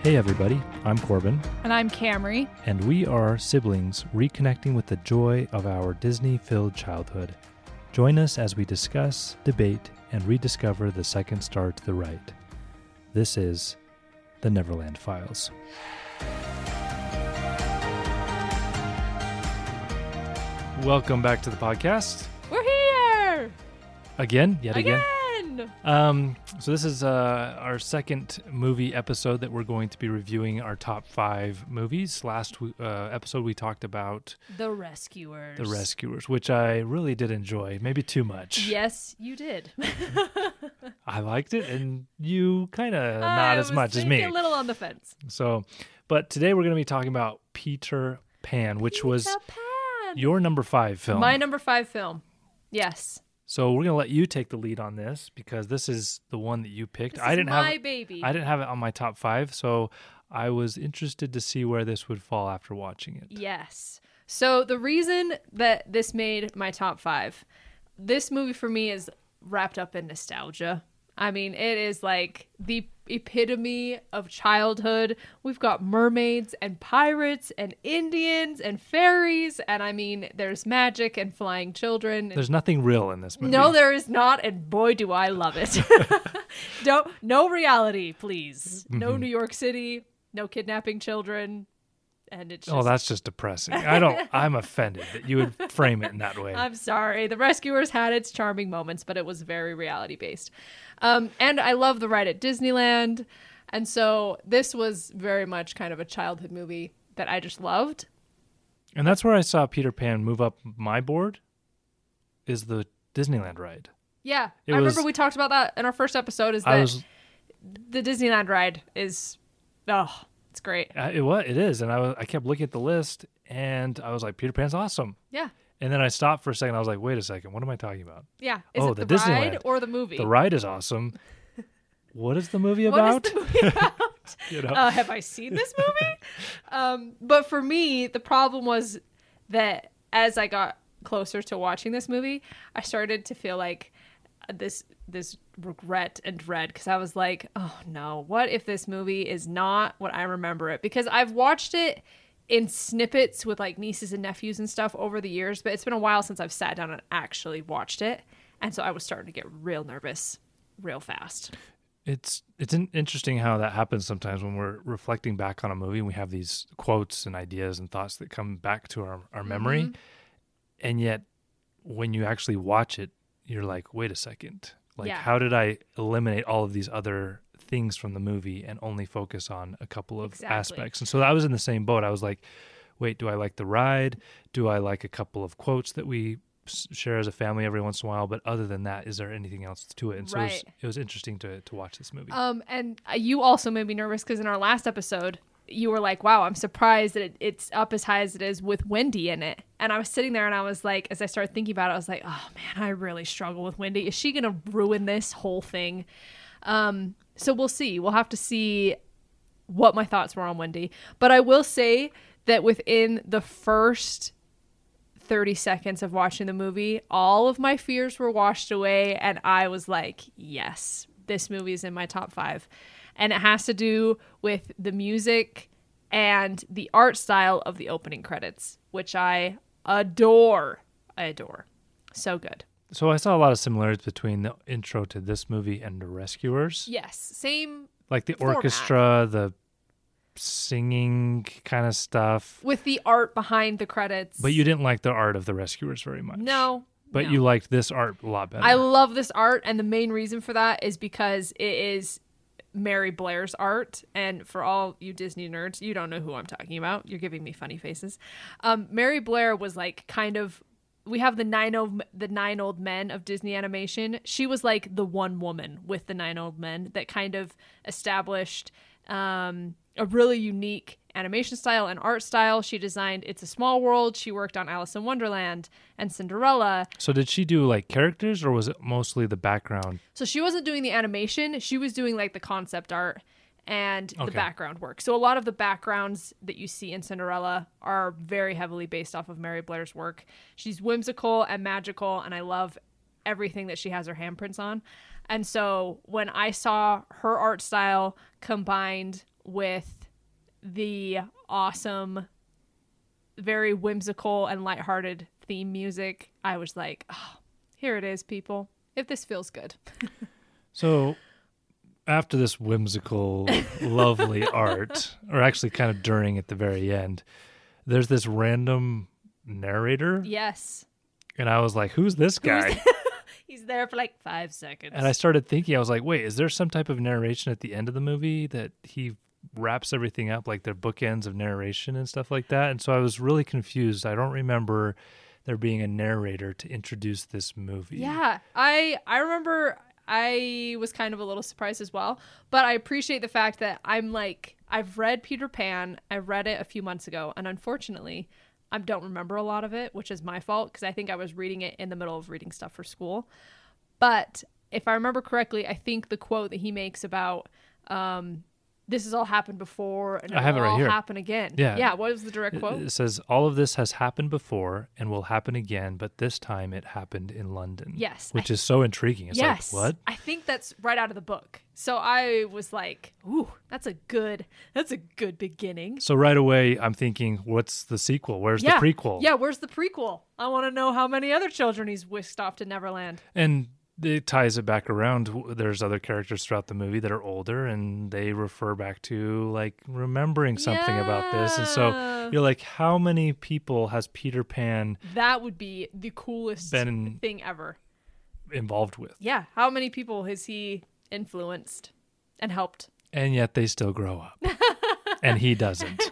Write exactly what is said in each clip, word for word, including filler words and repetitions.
Hey everybody, I'm Corbin. And I'm Camry. And we are siblings reconnecting with the joy of our Disney-filled childhood. Join us as we discuss, debate, and rediscover the second star to the right. This is The Neverland Files. Welcome back to the podcast. We're here! Again, yet again. Again! Um, so this is uh, our second movie episode that we're going to be reviewing our top five movies. Last uh, episode we talked about The Rescuers. The Rescuers, which I really did enjoy, maybe too much. Yes, you did. I liked it, and you kind of not as much as me. A little on the fence. So, but today we're going to be talking about Peter Pan, which Peter was Pan. your number five film. My number five film. Yes. So we're gonna let you take the lead on this because this is the one that you picked. This I didn't is my have baby. I didn't have it on my top five, so I was interested to see where this would fall after watching it. Yes. So the reason that this made my top five, this movie for me is wrapped up in nostalgia. I mean, it is like the epitome of childhood. We've got mermaids and pirates and Indians and fairies. And I mean, there's magic and flying children. There's nothing real in this movie. No, there is not. And boy, do I love it. Don't, no reality, please. No Mm-hmm. New York City, no kidnapping children. And it's just, Oh, that's just depressing. I don't, I'm offended that you would frame it in that way. I'm sorry. The Rescuers had its charming moments, but it was very reality based. Um, and I love the ride at Disneyland. And so this was very much kind of a childhood movie that I just loved. And that's where I saw Peter Pan move up my board, is the Disneyland ride. Yeah. It I was- remember we talked about that in our first episode is I that was, the Disneyland ride is, oh, it's great. uh, it was, it is. And I was, I kept looking at the list and I was like, Peter Pan's awesome. Yeah. And then I stopped for a second. I was like, wait a second. What am I talking about? Yeah. Is Oh, it the, the ride Disneyland. or the movie? The ride is awesome. What is the movie What about? is the movie about? You know? uh, have I seen this movie? um, but for me, the problem was that as I got closer to watching this movie, I started to feel like this this regret and dread because I was like, oh no, what if this movie is not what I remember it? Because I've watched it in snippets with like nieces and nephews and stuff over the years, but it's been a while since I've sat down and actually watched it. And so I was starting to get real nervous real fast. It's it's in, interesting how that happens sometimes when we're reflecting back on a movie and we have these quotes and ideas and thoughts that come back to our, our memory. Mm-hmm. And yet when you actually watch it, you're like, wait a second. Like, Yeah. how did I eliminate all of these other things from the movie and only focus on a couple of Exactly. aspects? And so I was in the same boat. I was like, wait, do I like the ride? Do I like a couple of quotes that we s- share as a family every once in a while? But other than that, is there anything else to it? And so it, was, Right. it was interesting to, to watch this movie. Um, and uh, you also made me nervous because in our last episode, you were like, wow, I'm surprised that it, it's up as high as it is with Wendy in it. And I was sitting there and I was like, as I started thinking about it, I was like, oh man, I really struggle with Wendy. Is she going to ruin this whole thing? Um, so we'll see. We'll have to see what my thoughts were on Wendy. But I will say that within the first thirty seconds of watching the movie, all of my fears were washed away. And I was like, yes, this movie is in my top five. And it has to do with the music and the art style of the opening credits, which I adore. I adore. So good. So I saw a lot of similarities between the intro to this movie and The Rescuers. Yes. Same Like the format. orchestra, the singing kind of stuff. with the art behind the credits. But you didn't like the art of The Rescuers very much. No. But no. you liked this art a lot better. I love this art, and the main reason for that is because it is Mary Blair's art. And for all you Disney nerds, you don't know who I'm talking about. You're giving me funny faces. Um, Mary Blair was like kind of. We have the nine old the nine old men of Disney animation. She was like the one woman with the nine old men that kind of established um, a really unique animation style and art style. She designed It's a Small World. She worked on Alice in Wonderland and Cinderella. So did she do like characters or was it mostly the background? So she wasn't doing the animation. She was doing like the concept art and the Okay. background work. So a lot of the backgrounds that you see in Cinderella are very heavily based off of Mary Blair's work. She's whimsical and magical, and I love everything that she has her handprints on. And so when I saw her art style combined with the awesome, very whimsical and lighthearted theme music, I was like, oh, here it is, people. If this feels good. So after this whimsical, lovely art, or actually kind of during at the very end, there's this random narrator. Yes. And I was like, who's this guy? Who's He's there for like five seconds. And I started thinking, I was like, wait, is there some type of narration at the end of the movie that he wraps everything up, like their bookends of narration and stuff like that? And so I was really confused. I don't remember there being a narrator to introduce this movie. Yeah, I I remember I was kind of a little surprised as well, but I appreciate the fact that I'm like, I've read Peter Pan, I read it a few months ago, and unfortunately, I don't remember a lot of it, which is my fault because I think I was reading it in the middle of reading stuff for school. But if I remember correctly, I think the quote that he makes about um, this has all happened before and it I have will it right all here. happen again. Yeah. Yeah. What is the direct It, quote? it says, all of this has happened before and will happen again, but this time it happened in London. Yes. Which I, is so intriguing. It's yes. like, what? I think that's right out of the book. So I was like, ooh, that's a good, that's a good beginning. So right away, I'm thinking, what's the sequel? Where's Yeah. the prequel? Yeah, where's the prequel? I want to know how many other children he's whisked off to Neverland. And it ties it back around. There's other characters throughout the movie that are older, and they refer back to like remembering something about this. And so Yeah. you're like, how many people has Peter Pan That would be the coolest been thing ever. involved with? Yeah, how many people has he influenced and helped? And yet they still grow up, and he doesn't.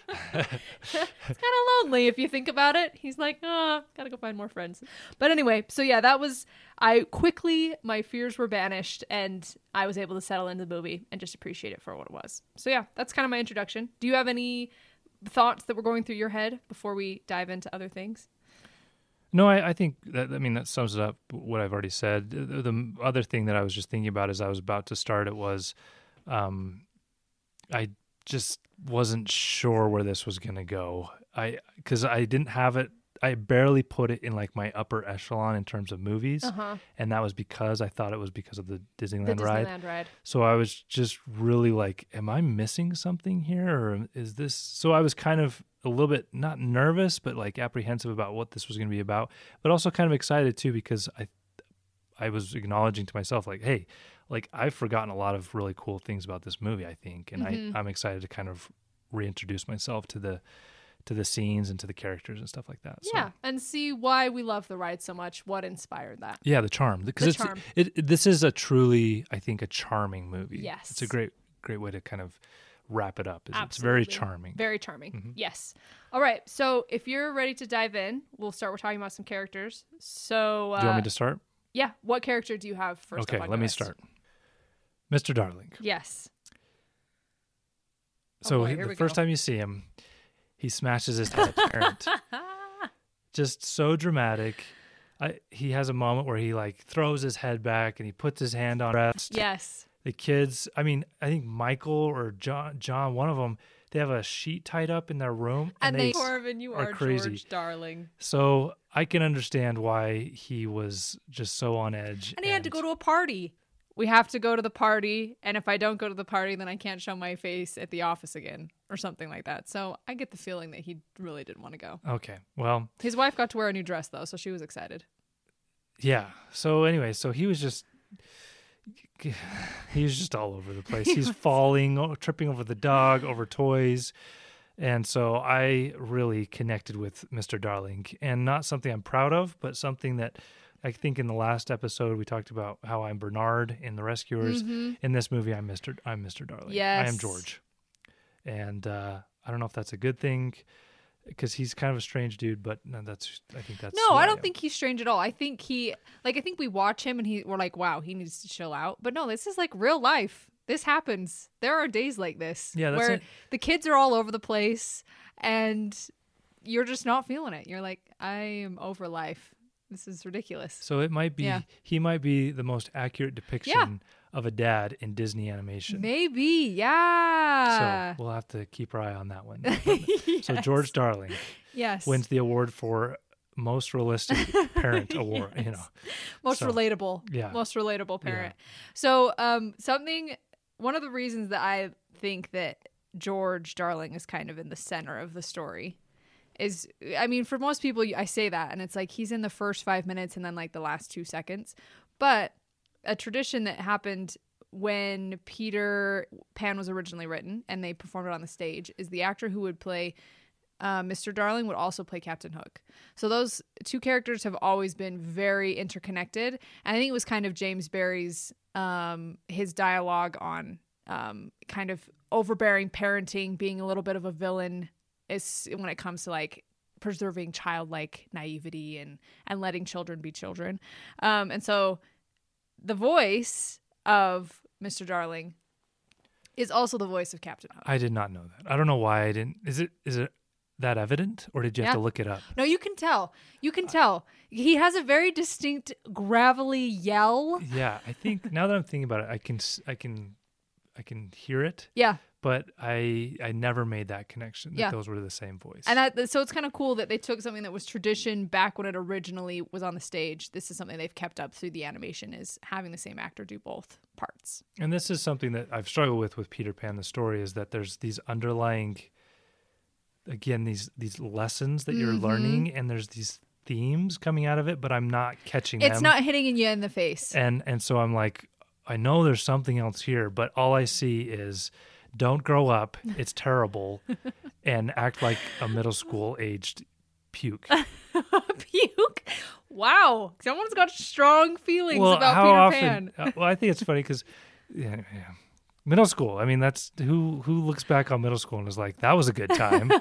It's kind of lonely if you think about it. He's like, oh, gotta go find more friends. But anyway, so yeah, that was, I quickly, my fears were banished and I was able to settle into the movie and just appreciate it for what it was. So yeah, that's kind of my introduction. Do you have any thoughts that were going through your head before we dive into other things? No, I, I think that, I mean, that sums it up, what I've already said. The, the other thing that I was just thinking about as I was about to start it was, um, I just wasn't sure where this was going to go. I, cause I didn't have it. I barely put it in like my upper echelon in terms of movies. Uh-huh. And that was because I thought it was because of the Disneyland, The Disneyland ride. ride. So I was just really like, am I missing something here? Or is this, so I was kind of a little bit not nervous, but like apprehensive about what this was going to be about, but also kind of excited too, because I, I was acknowledging to myself like, hey, like I've forgotten a lot of really cool things about this movie, I think. And Mm-hmm. I, I'm excited to kind of reintroduce myself to the, to the scenes and to the characters and stuff like that. Yeah, So, and see why we love the ride so much. What inspired that? yeah, the charm, because The it's, charm. It, it, this is a truly, I think, a charming movie. Yes. It's a great, great way to kind of wrap it up. Is Absolutely. it's very charming. Very charming. Mm-hmm. Yes. All right. So if you're ready to dive in, we'll start. We're talking about some characters. So uh, Do you want me to start? yeah, what character do you have first? Okay, up on let your me list? start. Mister Darling. Yes. So boy, he- here the we first go. time you see him, he smashes his head at the parent. Just so dramatic. I, he has a moment where he like throws his head back and he puts his hand on rest. Yes. The kids, I mean, I think Michael or John, John, one of them, they have a sheet tied up in their room, And, and, they, they, Corbin, you are are, crazy. George, darling. So I can understand why he was just so on edge. And he had to go to a party. We have to go to the party, and if I don't go to the party, then I can't show my face at the office again, or something like that. So I get the feeling that he really didn't want to go. Okay, well, His wife got to wear a new dress though, so she was excited. yeah. So anyway, so he was just he was just all over the place. He's falling, o- tripping over the dog, over toys. And so I really connected with Mister Darling, and not something I'm proud of, but something that I think in the last episode we talked about how I'm Bernard in The Rescuers. Mm-hmm. In this movie, I'm Mister I'm Mister Darling. I Yes. am George. And uh, I don't know if that's a good thing, because he's kind of a strange dude, but no, that's I think that's No, who I am. don't think he's strange at all. I think he, like, I think we watch him and he, we're like, wow, he needs to chill out. But no, this is like real life. This happens. There are days like this Yeah, that's where it. the kids are all over the place and you're just not feeling it. You're like, I am over life. This is ridiculous. So it might be Yeah. he might be the most accurate depiction of a dad in Disney animation. Maybe, yeah. So we'll have to keep our eye on that one. Yes. So George Darling yes. wins the award for most realistic parent award. You know, most so, relatable. yeah. Most relatable parent. So um, something, one of the reasons that I think that George Darling is kind of in the center of the story. Is I mean, for most people, I say that, and it's like he's in the first five minutes and then like the last two seconds. But a tradition that happened when Peter Pan was originally written and they performed it on the stage is the actor who would play uh, Mister Darling would also play Captain Hook. So those two characters have always been very interconnected. And I think it was kind of James Barrie's um, his dialogue on um, kind of overbearing parenting, being a little bit of a villain is when it comes to like preserving childlike naivety and, and letting children be children. Um, and so the voice of Mister Darling is also the voice of Captain Hook. I did not know that. I don't know why I didn't. Is it is it that evident, or did you have Yeah. to look it up? No, you can tell. You can tell. He has a very distinct gravelly yell. Yeah, I think now that I'm thinking about it, I can s- I can I can hear it, Yeah. but I I never made that connection that Yeah. those were the same voice. And that, so it's kind of cool that they took something that was tradition back when it originally was on the stage. This is something they've kept up through the animation, is having the same actor do both parts. And this is something that I've struggled with with Peter Pan the story, is that there's these underlying, again, these these lessons that you're Mhm. learning, and there's these themes coming out of it, but I'm not catching It's them. not hitting you in the face. and and so I'm like, I know there's something else here, but all I see is don't grow up, it's terrible, and act like a middle school aged puke. Puke. Wow. Someone's got strong feelings Well, about how Peter often? Pan. uh, well, I think it's funny because, yeah, yeah, middle school. I mean, that's who who looks back on middle school and is like, that was a good time.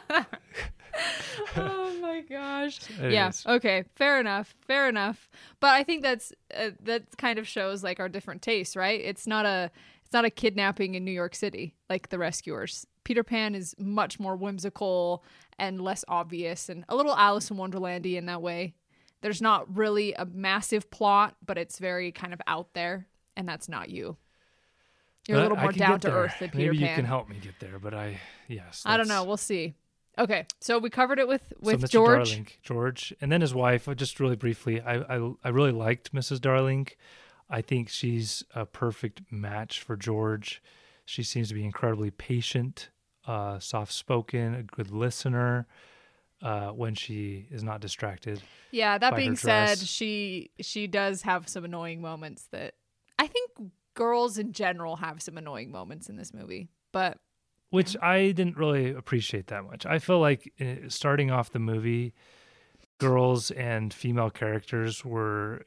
Oh my gosh. It yeah. is. Okay. Fair enough. Fair enough. But I think that's uh, that kind of shows like our different tastes, right? It's not a it's not a kidnapping in New York City like The Rescuers. Peter Pan is much more whimsical and less obvious, and a little Alice in Wonderlandy in that way. There's not really a massive plot, but it's very kind of out there, and that's not you. You're a But little I more can down get to there. earth than Peter Maybe Pan. you can help me get there, but I yes. I don't know. that's- We'll see. Okay, so we covered it with So with Mister George. Darling, George, and then his wife. uh, Just really briefly, I, I I really liked Missus Darling. I think she's a perfect match for George. She seems to be incredibly patient, uh, soft-spoken, a good listener uh, when she is not distracted. Yeah, that by being her said, dress. she she does have some annoying moments that I think girls in general have some annoying moments in this movie. But Which I didn't really appreciate that much. I feel like uh, starting off the movie, girls and female characters were,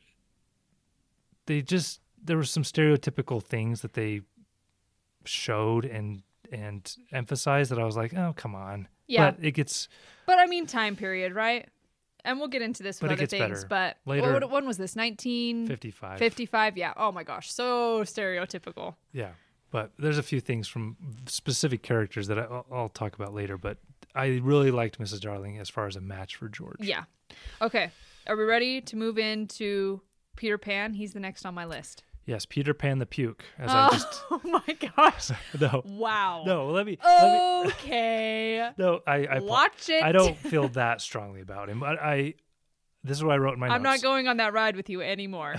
they just, there were some stereotypical things that they showed and and emphasized that I was like, oh, come on. yeah, But it gets, but I mean time period, right? And we'll get into this with But it other gets things. better. But Later- what, when was this? nineteen fifty-five. fifty-five? Yeah. Oh my gosh, so stereotypical. Yeah. But there's a few things from specific characters that I, I'll, I'll talk about later. But I really liked Missus Darling as far as a match for George. Yeah. Okay. Are we ready to move into Peter Pan? He's the next on my list. Yes, Peter Pan the Puke. As I just, Oh my gosh. no, Wow. no, let me, let me Okay. no, I, I, Watch it. I don't feel that strongly about him. But I, this is what I wrote in my I'm not notes. going on that ride with you anymore.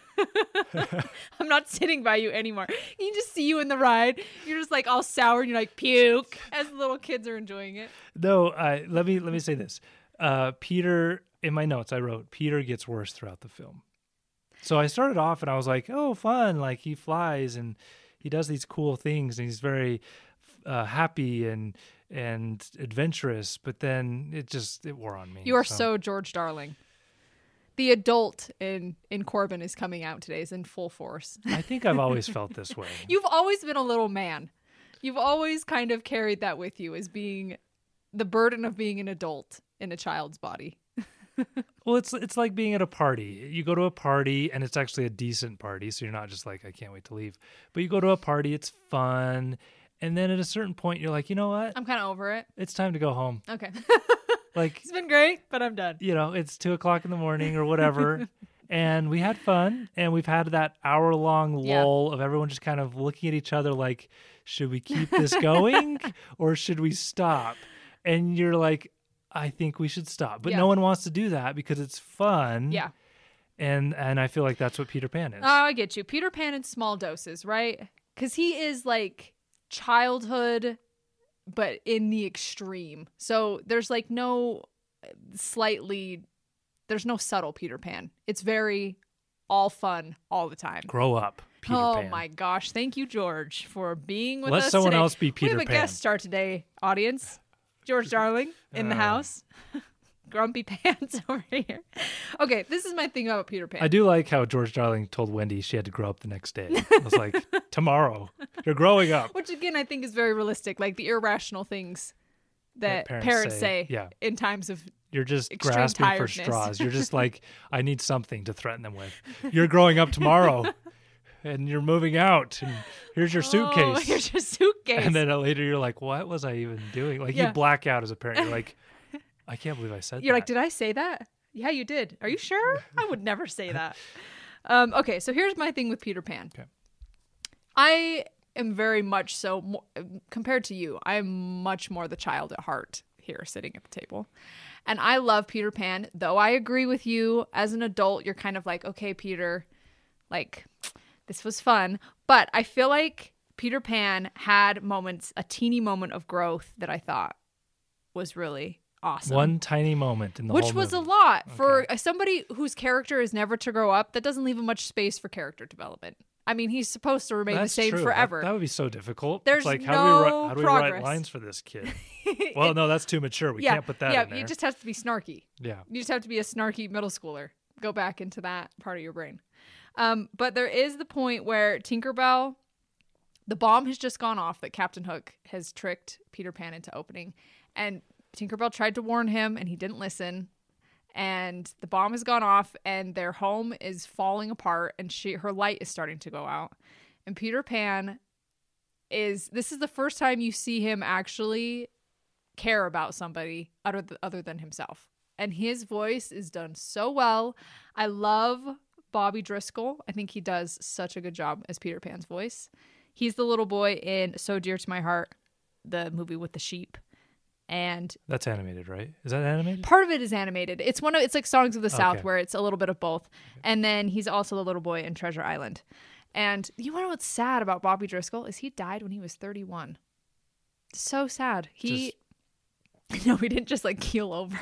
I'm not sitting by you anymore. You can just see you in the ride. You're just like all sour and you're like puke as the little kids are enjoying it. No, I, let me let me say this. Uh, Peter, in my notes, I wrote Peter gets worse throughout the film. So I started off and I was like, oh, fun! Like he flies and he does these cool things and he's very uh, happy and and adventurous. But then it just it wore on me. You are so George Darling. The adult in in Corbin is coming out today, is in full force. I think I've always felt this way. You've always been a little man. You've always kind of carried that with you as being the burden of being an adult in a child's body. Well, it's it's like being at a party. You go to a party and it's actually a decent party, so you're not just like, I can't wait to leave. But you go to a party, it's fun, and then at a certain point, you're like, you know what? I'm kind of over it. It's time to go home. Okay. Like, It's been great, but I'm done. you know, it's two o'clock in the morning or whatever, and we had fun, and we've had that hour long Yeah. lull of everyone just kind of looking at each other like, should we keep this going or should we stop? And you're like, I think we should stop. But Yeah. no one wants to do that because it's fun. Yeah. And and I feel like that's what Peter Pan is. Oh, I get you. Peter Pan in small doses, right? Because he is like childhood but in the extreme. So there's like no slightly, there's no subtle Peter Pan. It's very all fun all the time. Grow up, Peter oh Pan. my gosh. Thank you, George, for being with Let us someone today. else be Peter We have a Pan. guest star today, audience. George Darling in the Uh. house. Grumpy Pants over here. Okay, this is my thing about Peter Pan. I do like how George Darling told Wendy she had to grow up the next day. I was like, tomorrow, you're growing up. Which again, I think is very realistic, like the irrational things that, That parents parents, say, say, yeah. in times of You're just extreme grasping for tiredness. straws. You're just like, I need something to threaten them with. You're growing up tomorrow, and you're moving out, and here's your suitcase. Oh, here's your suitcase. And then later you're like, what was I even doing? Like Yeah. you black out as a parent. You're like, I can't believe I said You're that. like, did I say that? Yeah, you did. Are you sure? I would never say that. Um, okay, so here's my thing with Peter Pan. Okay. I am very much so, mo- compared to you, I am much more the child at heart here sitting at the table. And I love Peter Pan, though I agree with you. As an adult, you're kind of like, okay, Peter, like, this was fun. But I feel like Peter Pan had moments, a teeny moment of growth that I thought was really awesome. One tiny moment in the Which whole was movie. a lot for Okay. somebody whose character is never to grow up. That doesn't leave him much space for character development. I mean, he's supposed to remain That's the same true. forever. That, that would be so difficult. There's it's like, how do we, no write, how do we write progress. lines for this kid? Well, no, that's too mature. We yeah, can't put that yeah. in there. You just have to be snarky. yeah. You just have to be a snarky middle schooler. Go back into that part of your brain. Um, but there is the point where Tinkerbell, the bomb has just gone off that Captain Hook has tricked Peter Pan into opening, and Tinkerbell tried to warn him, and he didn't listen. And the bomb has gone off, and their home is falling apart, and she her light is starting to go out. And Peter Pan is this is the first time you see him actually care about somebody other th- other than himself. And his voice is done so well. I love Bobby Driscoll. I think he does such a good job as Peter Pan's voice. He's the little boy in So Dear to My Heart, the movie with the sheep. And That's animated, right? Is that animated? part of it is animated. It's one of it's like Songs of the South Okay. where it's a little bit of both. And then he's also the little boy in Treasure Island. And you want to know what's sad about Bobby Driscoll is he died when he was thirty-one. So sad. He no, we didn't just like keel over.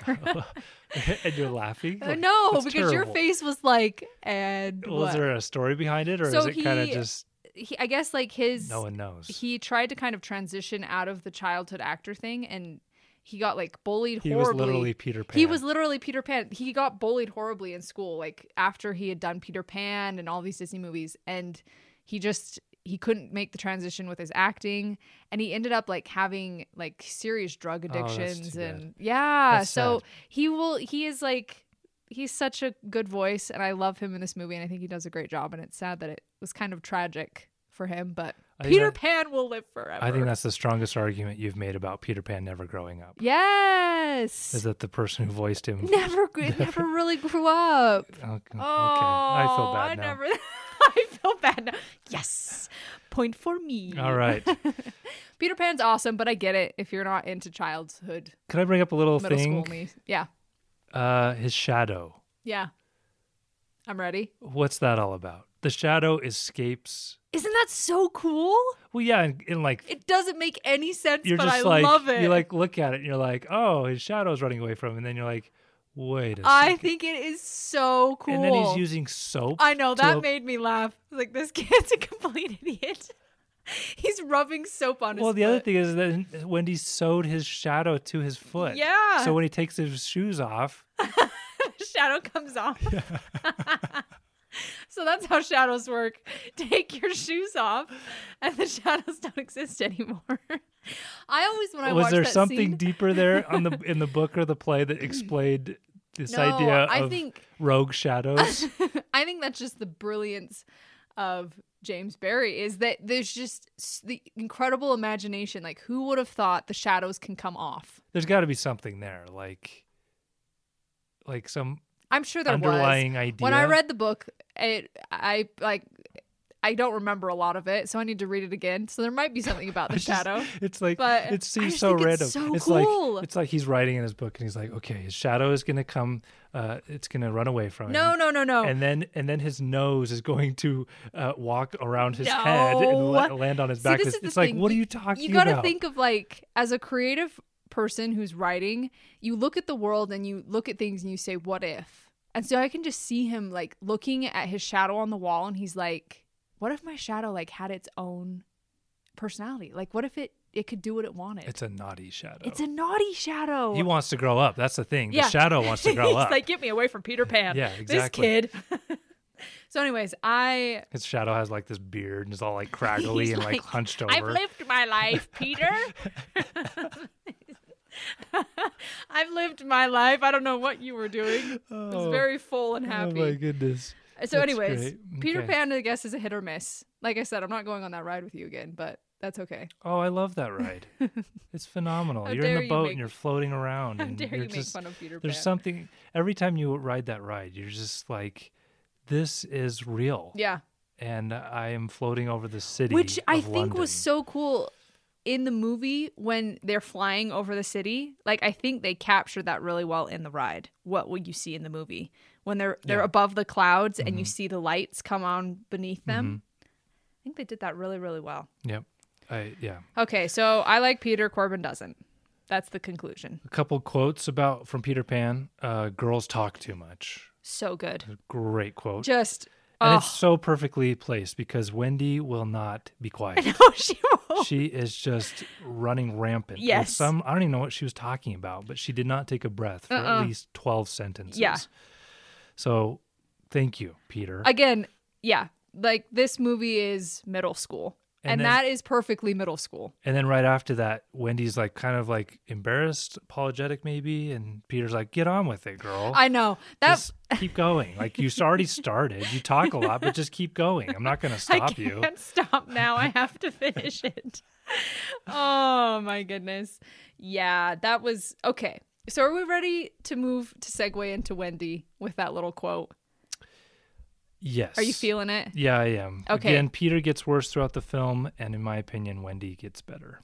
And you're laughing? Uh, Like, no, that's because your terrible. face was like, and Was what? there a story behind it, or So is it kind of he- just He, I guess like his no one knows? he tried to kind of transition out of the childhood actor thing, and he got like bullied He was horribly. literally Peter Pan. He was literally Peter Pan. He got bullied horribly in school, like after he had done Peter Pan and all these Disney movies, and he just he couldn't make the transition with his acting, and he ended up like having like serious drug Oh, that's addictions, too bad. and yeah, That's so sad. he will. He is like he's such a good voice, and I love him in this movie, and I think he does a great job. And it's sad that it was kind of tragic for him, but I think Peter that- Pan will live forever. I think that's the strongest argument you've made about Peter Pan never growing up. yes. Is that the person who voiced him? Never, never really grew up. Okay, okay. Oh, I feel bad I now. never. I feel bad now. Yes, point for me. All right. Peter Pan's awesome, but I get it if you're not into childhood, Could I bring up a little middle thing? school me. Yeah, Uh, his shadow. yeah. I'm ready. What's that all about? The shadow escapes. Isn't that so cool? Well, yeah, in, in like It doesn't make any sense, you're but just I like love it. you like look at it and you're like, oh, his shadow's running away from him, and then you're like, wait a I second. think it is so cool. And then he's using soap. I know to that op- made me laugh. Like this kid's a complete idiot. He's rubbing soap on his Well, the foot. other thing is that Wendy sewed his shadow to his foot. Yeah. So when he takes his shoes off, shadow comes off. So that's how shadows work. Take your shoes off, and the shadows don't exist anymore. I always, when I was watch there that something scene, deeper there on the in the book or the play that explained this No, idea I of think- rogue shadows? I think that's just the brilliance of James Barry is that there's just s- the incredible imagination. Like, who would have thought the shadows can come off? There's got to be something there, like like some I'm sure there underlying was. idea. When I read the book, it I like I don't remember a lot of it, so I need to read it again. So there might be something about the It's just- shadow. It's like But it I seems just so think random. it's so it's cool. like it's like he's writing in his book and he's like, okay, his shadow is gonna come. Uh, it's gonna run away from No, him. no, no, no. And then and then his nose is going to uh, walk around his No. head and la- land on his See, back. this It's, is the it's like, thing. what are You- you talking You got to about? think of like, as a creative person who's writing, you look at the world and you look at things and you say, what if? And so I can just see him like looking at his shadow on the wall and he's like, what if my shadow like had its own personality? Like, what if it, it could do what it wanted? It's a naughty shadow. It's a naughty shadow. He wants to grow up. That's the thing. Yeah. The shadow wants to grow He's up. like, get me away from Peter Pan. Yeah, This exactly. kid. So anyways, I His shadow has like this beard and is all like craggly He's and like, like, hunched over. I've lived my life, Peter. I've lived my life. I don't know what you were doing. It was Oh. very full and Oh happy. my goodness. so, That's anyways, great. Peter Okay. Pan, I guess, is a hit or miss. Like I said, I'm not going on that ride with you again, but that's okay. Oh, I love that ride. It's phenomenal. How You're in dare the you boat make- and you're floating around. How and dare you're you make just, fun of Peter There's Pan? something, every time you ride that ride, you're just like, this is real. Yeah. And I am floating over the city. Which I of think London. was so cool in the movie when they're flying over the city. Like, I think they captured that really well in the ride. What would you see in the movie when they're they're Yeah. above the clouds and Mm-hmm. you see the lights come on beneath them? I think they did that really, really well. Yep. I, yeah. Okay, so I like Peter, Corbin doesn't. That's the conclusion. A couple quotes about from Peter Pan. Uh, girls talk too much. So good. Great quote. Just and oh, it's so perfectly placed because Wendy will not be quiet. no, she won't. She is just running rampant. with Yes. Some I don't even know what she was talking about, but she did not take a breath for Uh-uh. at least twelve sentences. Yeah. So thank you, Peter. Again, yeah, like this movie is middle school. And And, then- that is perfectly middle school. and then right after that, Wendy's like kind of like embarrassed, apologetic maybe, and Peter's like, "Get on with it, girl. I know. That Just keep going. Like you already started. You talk a lot, but just keep going. I'm not going to stop I you." can't stop now. I have to finish it. Oh my goodness. Yeah, that was okay. So are we ready to move to segue into Wendy with that little quote? Yes. Are you feeling it? Yeah, I am. Okay. Again, Peter gets worse throughout the film, and in my opinion, Wendy gets better.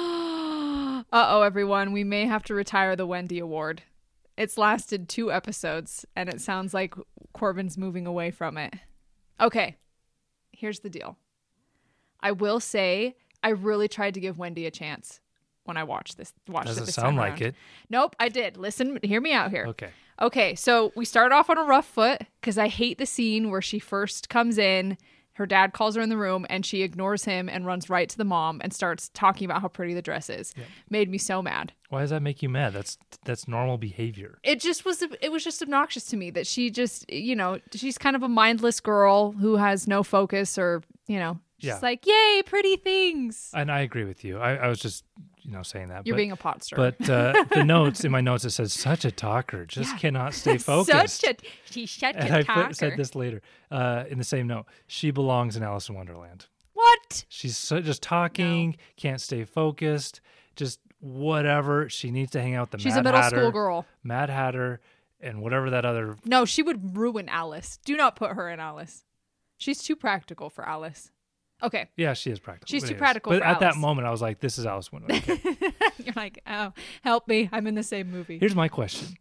Uh-oh, everyone. We may have to retire the Wendy Award. It's lasted two episodes, and it sounds like Corbin's moving away from it. Okay, here's the deal. I will say I really tried to give Wendy a chance when I watched this. Watched it Doesn't this sound time like around. it. Nope, I did. Listen, hear me out here. Okay. Okay, so we start off on a rough foot because I hate the scene where she first comes in. Her dad calls her in the room and she ignores him and runs right to the mom and starts talking about how pretty the dress is. Yep. Made me so mad. Why does that make you mad? That's that's normal behavior. It just was it was just obnoxious to me that she just, you know, she's kind of a mindless girl who has no focus or, you know, she's Yeah. like, "Yay, pretty things." And I agree with you. I, I was just, you know, saying that. You're but, being a pot stirrer. But uh, the notes in my notes it says such a talker, just Yeah. cannot stay focused. Such a she's such and a I talker. put, said this later uh, in the same note. She belongs in Alice in Wonderland. What? She's so, just talking, can't stay focused, just whatever. She needs to hang out with the She's Mad a middle Hatter, school girl. Mad Hatter, and whatever that other. No, she would ruin Alice. Do not put her in Alice. She's too practical for Alice. Okay. Yeah, she is practical. She's but too anyways. practical But for at that Alice. moment, I was like, "This is Alice in Wonderland." Okay. You're like, oh, help me. I'm in the same movie. Here's my question: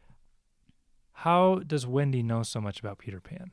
how does Wendy know so much about Peter Pan?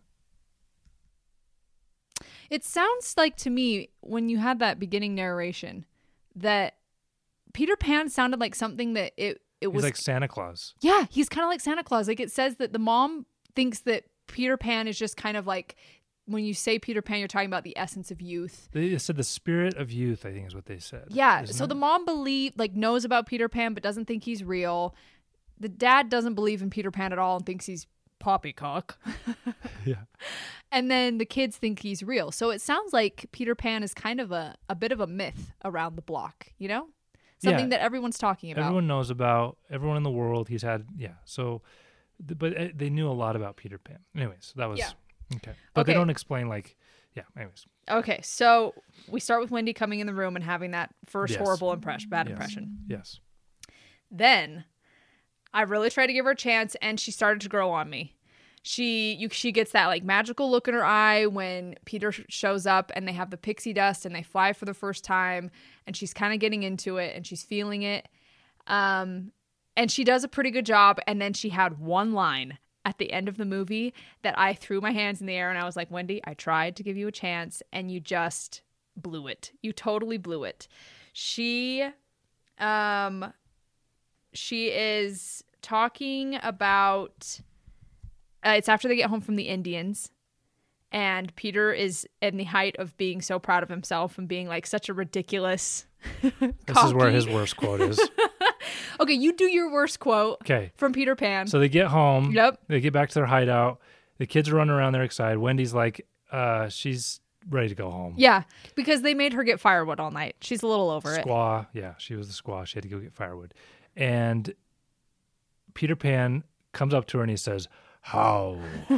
It sounds like to me, when you had that beginning narration, that Peter Pan sounded like something that it, it He's was like Santa Claus. yeah, he's kind of like Santa Claus. Like it says that the mom thinks that Peter Pan is just kind of like, when you say Peter Pan, you're talking about the essence of youth. They said the spirit of youth, I think is what they said. Yeah. isn't So it? the mom believe like knows about Peter Pan but doesn't think he's real. The dad doesn't believe in Peter Pan at all and thinks he's poppycock. Yeah. And then the kids think he's real. So it sounds like Peter Pan is kind of a, a bit of a myth around the block, you know? Something Yeah. that everyone's talking about. Everyone knows about, everyone in the world, he's had, yeah. So, th- but uh, they knew a lot about Peter Pan. Anyways, that was, Yeah. okay. But they Okay. don't explain, like, yeah, anyways. Okay, so we start with Wendy coming in the room and having that first Yes. horrible impression, bad Yes. impression. Yes. Then I really tried to give her a chance and she started to grow on me. she you she gets that like magical look in her eye when Peter sh- shows up and they have the pixie dust and they fly for the first time, and she's kind of getting into it and she's feeling it. Um, and she does a pretty good job. And then she had one line at the end of the movie that I threw my hands in the air and I was like, Wendy, I tried to give you a chance and you just blew it. You totally blew it. She, um, she is talking about, uh, it's after they get home from the Indians, and Peter is in the height of being so proud of himself and being like such a ridiculous This is where his worst quote is. Okay, you do your worst quote. Okay. From Peter Pan. So they get home. Yep. They get back to their hideout. The kids are running around. They're excited. Wendy's like, uh, she's ready to go home. Yeah, because they made her get firewood all night. She's a little over it. Squaw. Yeah, she was the squaw. She had to go get firewood. And Peter Pan comes up to her and he says, how?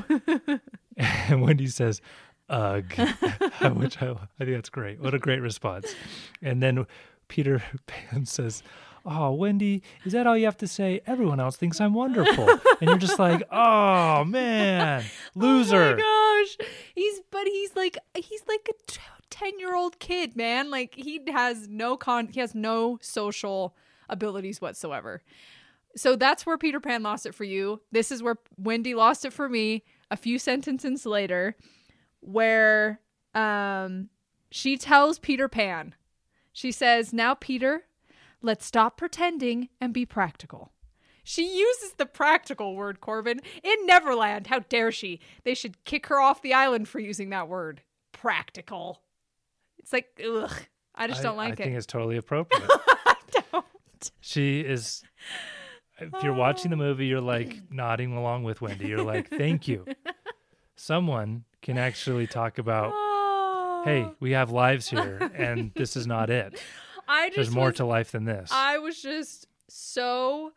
And Wendy says, ugh. Which I, I think that's great. What a great response. And then Peter Pan says, oh, Wendy, is that all you have to say? Everyone else thinks I'm wonderful. And you're just like, oh, man, loser. Oh, my gosh. He's, but he's like, he's like a ten-year-old kid, man. Like, he has no con, he has no social abilities whatsoever. So that's where Peter Pan lost it for you. This is where Wendy lost it for me a few sentences later, where um, she tells Peter Pan, she says, now, Peter, let's stop pretending and be practical. She uses the practical word, Corbin. In Neverland, how dare she? They should kick her off the island for using that word. Practical. It's like, ugh. I just don't I, like I it. I think it's totally appropriate. I don't. She is, if you're watching the movie, you're like nodding along with Wendy. You're like, thank you. Someone can actually talk about, Oh. hey, we have lives here and this is not it. I just There's more was, to life than this. I was just so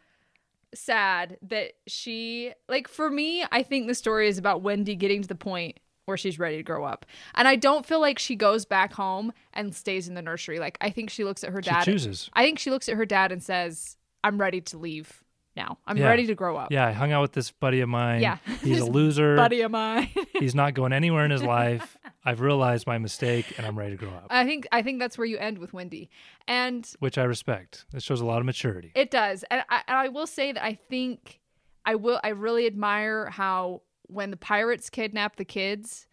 sad that she, like, for me, I think the story is about Wendy getting to the point where she's ready to grow up. And I don't feel like she goes back home and stays in the nursery. Like, I think she looks at her She dad. chooses. I think she looks at her dad and says, I'm ready to leave now. I'm Yeah. ready to grow up. Yeah, I hung out with this buddy of mine. Yeah. He's a This loser. Buddy of mine. He's not going anywhere in his life. I've realized my mistake and I'm ready to grow up, I think I think that's where you end with Wendy. And which I respect. It shows a lot of maturity. it does. And I, and I will say that I think I will I really admire how when the pirates kidnap the kids,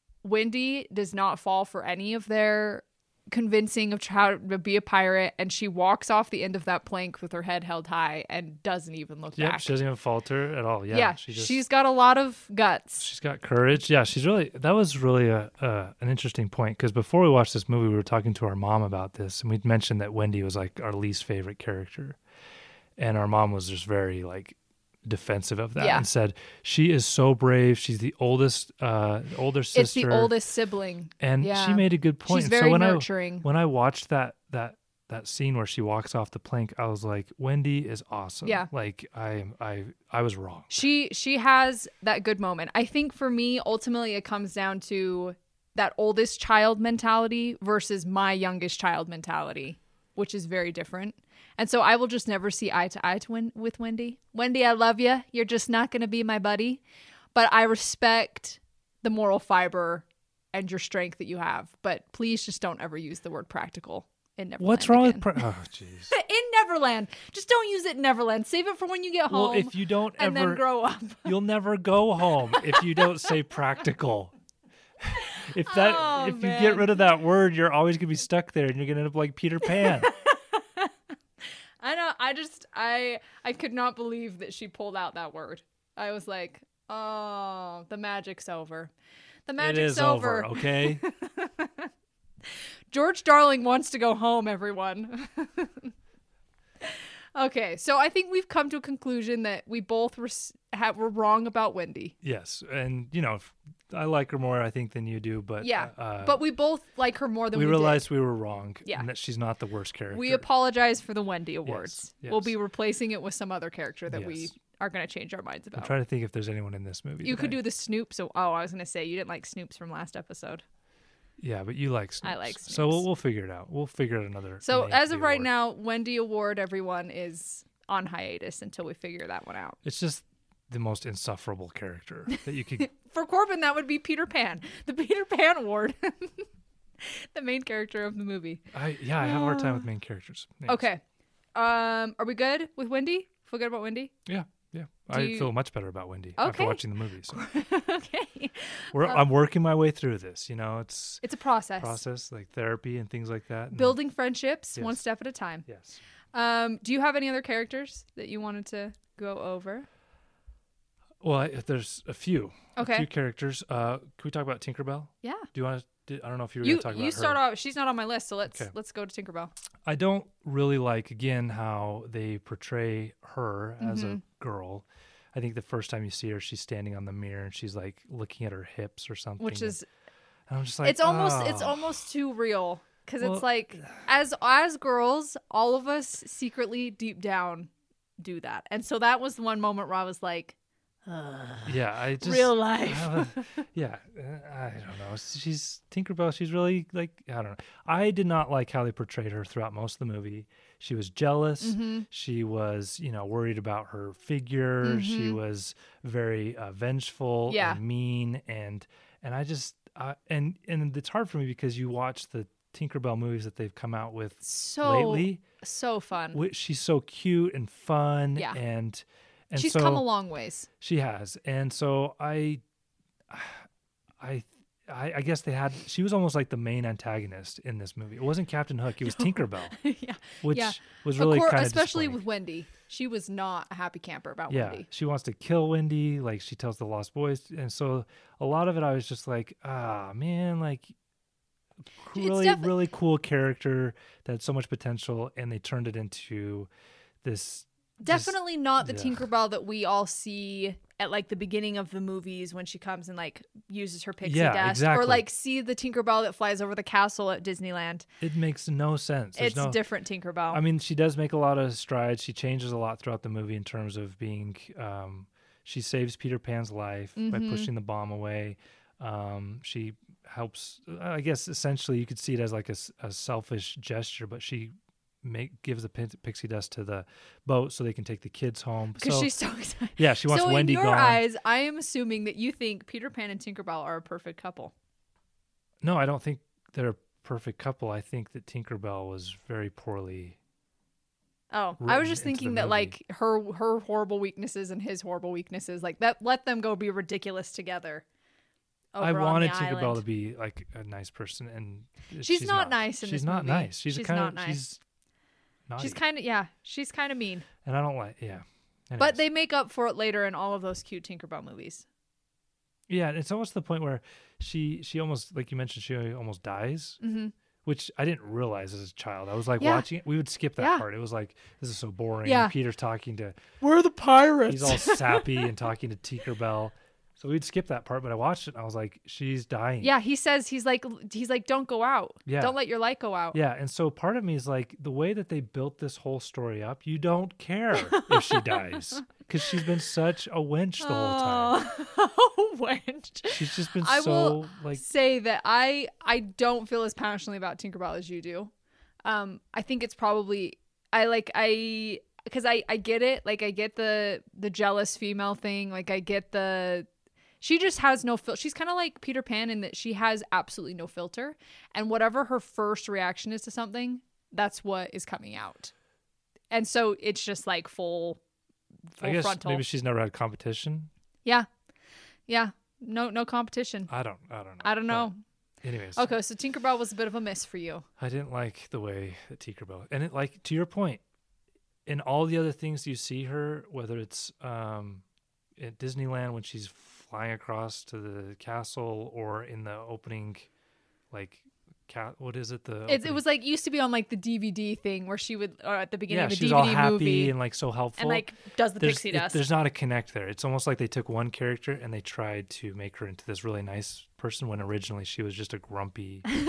Wendy does not fall for any of their convincing of how to be a pirate, and she walks off the end of that plank with her head held high and doesn't even look Yep, back. she doesn't even falter at all. Yeah, yeah, she just, she's got a lot of guts. she's got courage. Yeah, she's really, that was really a, uh, an interesting point, because before we watched this movie, we were talking to our mom about this, and we'd mentioned that Wendy was like our least favorite character. And our mom was just very like defensive of that Yeah. and said, she is so brave. She's the oldest, uh, older sister. It's the oldest sibling. And Yeah. she made a good point. She's And very so when nurturing. I, when I watched that, that, that scene where she walks off the plank, I was like, Wendy is awesome. Yeah. Like I, I, I was wrong. She she has that good moment. I think for me, ultimately, it comes down to that oldest child mentality versus my youngest child mentality, which is very different. And so I will just never see eye to eye to win- with Wendy. Wendy, I love you. You're just not going to be my buddy. But I respect the moral fiber and your strength that you have. But please just don't ever use the word practical in Neverland. What's wrong again. with, pra- oh, jeez. in Neverland? Just don't use it in Neverland. Save it for when you get home. Well, if you don't and ever, then grow up. you'll never go home if you don't say practical. If that, Oh, if you man. get rid of that word, you're always gonna be stuck there, and you're gonna end up like Peter Pan. I know. I just I I could not believe that she pulled out that word. I was like, oh, the magic's over. The It magic's is over, okay? George Darling wants to go home, everyone. Okay, so I think we've come to a conclusion that we both were, have, were wrong about Wendy. Yes, and you know, I like her more, I think, than you do. But Yeah, uh, but we both like her more than we we, realized did. we were wrong. Yeah. and that she's not the worst character. We apologize for the Wendy Awards. yes. We'll be replacing it with some other character that we Yes. are going to change our minds I'm about. trying to think if there's anyone in this movie. You that could I- do the Snoop. So, oh, I was going to say you didn't like Snoops from last episode. Yeah, but you like Snoops. I like So we'll, Snoops. we'll figure it out. We'll figure out another. So name as for of the right award. now, Wendy Award, everyone, is on hiatus until we figure that one out. It's just the most insufferable character that you could. For Corbin, that would be Peter Pan, the Peter Pan Award, the main character of the movie. I yeah, I have a hard time with main characters. Names. Okay, um, are we good with Wendy? Feel good about Wendy? Yeah, yeah. Do I you- feel much better about Wendy Okay. after watching the movie. So Okay, we're, Uh, I'm working my way through this. You know, it's it's a process. process like therapy and things like that. and- Building friendships Yes. one step at a time. Yes. Um, do you have any other characters that you wanted to go over? Well, I, there's a few. Okay. A few characters. Uh, can we talk about Tinkerbell? Yeah. Do you want to? I don't know if you were You going to talk about you start her. off. She's not on my list, so let's Okay. let's go to Tinkerbell. I don't really like again how they portray her as Mm-hmm. a girl. I think the first time you see her, she's standing on the mirror and she's like looking at her hips or something. Which is and I'm just like, it's almost it's "Oh." almost too real because Well- it's like as as girls, all of us secretly deep down do that, and so that was the one moment where I was like, Yeah, I just real life. uh, yeah, uh, I don't know. She's Tinkerbell. She's really like I don't know. I did not like how they portrayed her throughout most of the movie. She was jealous. Mm-hmm. She was, you know, worried about her figure. She Mhm. was very uh, vengeful Yeah. and mean, and and I just uh, and and it's hard for me because you watch the Tinkerbell movies that they've come out with so lately. so fun. Which she's so cute and fun, Yeah. and and She's so come a long ways. she has, and so I, I, I, I guess they had. She was almost like the main antagonist in this movie. It wasn't Captain Hook; it was Tinkerbell, yeah, which Yeah. was really Of course, kind of especially with Wendy. She was not a happy camper about yeah. Wendy. She wants to kill Wendy, like she tells the Lost Boys, and so a lot of it, I was just like, ah, man, like. Really, defi- really cool character that had so much potential, and they turned it into this. just- Definitely not the yeah. Tinkerbell that we all see at like the beginning of the movies when she comes and like uses her pixie Yeah, dust, exactly. or like see the Tinkerbell that flies over the castle at Disneyland. It makes no sense. There's It's no, different Tinkerbell. I mean, she does make a lot of strides. She changes a lot throughout the movie in terms of being. Um, she saves Peter Pan's life by Mhm. pushing the bomb away. Um, she helps. I guess essentially you could see it as like a, s- a selfish gesture, but she make gives the pin- pixie dust to the boat so they can take the kids home. Because So she's so excited. yeah, she wants so Wendy in your gone. eyes, I am assuming that you think Peter Pan and Tinkerbell are a perfect couple. No, I don't think they're a perfect couple. I think that Tinkerbell was very poorly. Oh, I written was just into the thinking that movie. like her her horrible weaknesses and his horrible weaknesses, like that, let them go be ridiculous together. I over on wanted the Tinkerbell island. to be like a nice person, and She's not nice in she's this not movie. nice. She's, She's kind not of nice. she's naughty. She's kind of yeah, she's kind of mean. and I don't like yeah. But Anyways. they make up for it later in all of those cute Tinkerbell movies. yeah, it's almost the point where she she almost like you mentioned she almost dies, Mm-hmm. which I didn't realize as a child. I was like Yeah. watching it. We would skip that Yeah. part. It was like this is so boring. Yeah. Peter's talking to We're the pirates. he's all sappy and talking to Tinkerbell. So we'd skip that part, but I watched it and I was like, she's dying. yeah, he says he's like he's like don't go out. Yeah. Don't let your light go out. Yeah, and so part of me is like the way that they built this whole story up. You don't care if she dies because she's been such a wench the whole time. Oh, wench. She's just been I so will like say that I I don't feel as passionately about Tinkerbell as you do. Um, I think it's probably I like I because I I get it. Like I get the the jealous female thing. Like I get the she just has no filter. She's kind of like Peter Pan in that she has absolutely no filter, and whatever her first reaction is to something, that's what is coming out. And so it's just like full, full I guess frontal. maybe she's never had competition. Yeah, yeah. No, no competition. I don't. I don't know. I don't know. But anyways, Okay, so Tinkerbell was a bit of a miss for you. I didn't like the way that Tinkerbell and it like to your point. In all the other things you see her, whether it's um, at Disneyland when she's flying across to the castle, or in the opening, like, cat. What is it? The It, it opening- was like used to be on like the D V D thing where she would, or at the beginning yeah, of a she's D V D all happy movie, and like so helpful. and like does the there's, pixie it- dust. there's not a connect there. It's almost like they took one character and they tried to make her into this really nice person when originally she was just a grumpy bad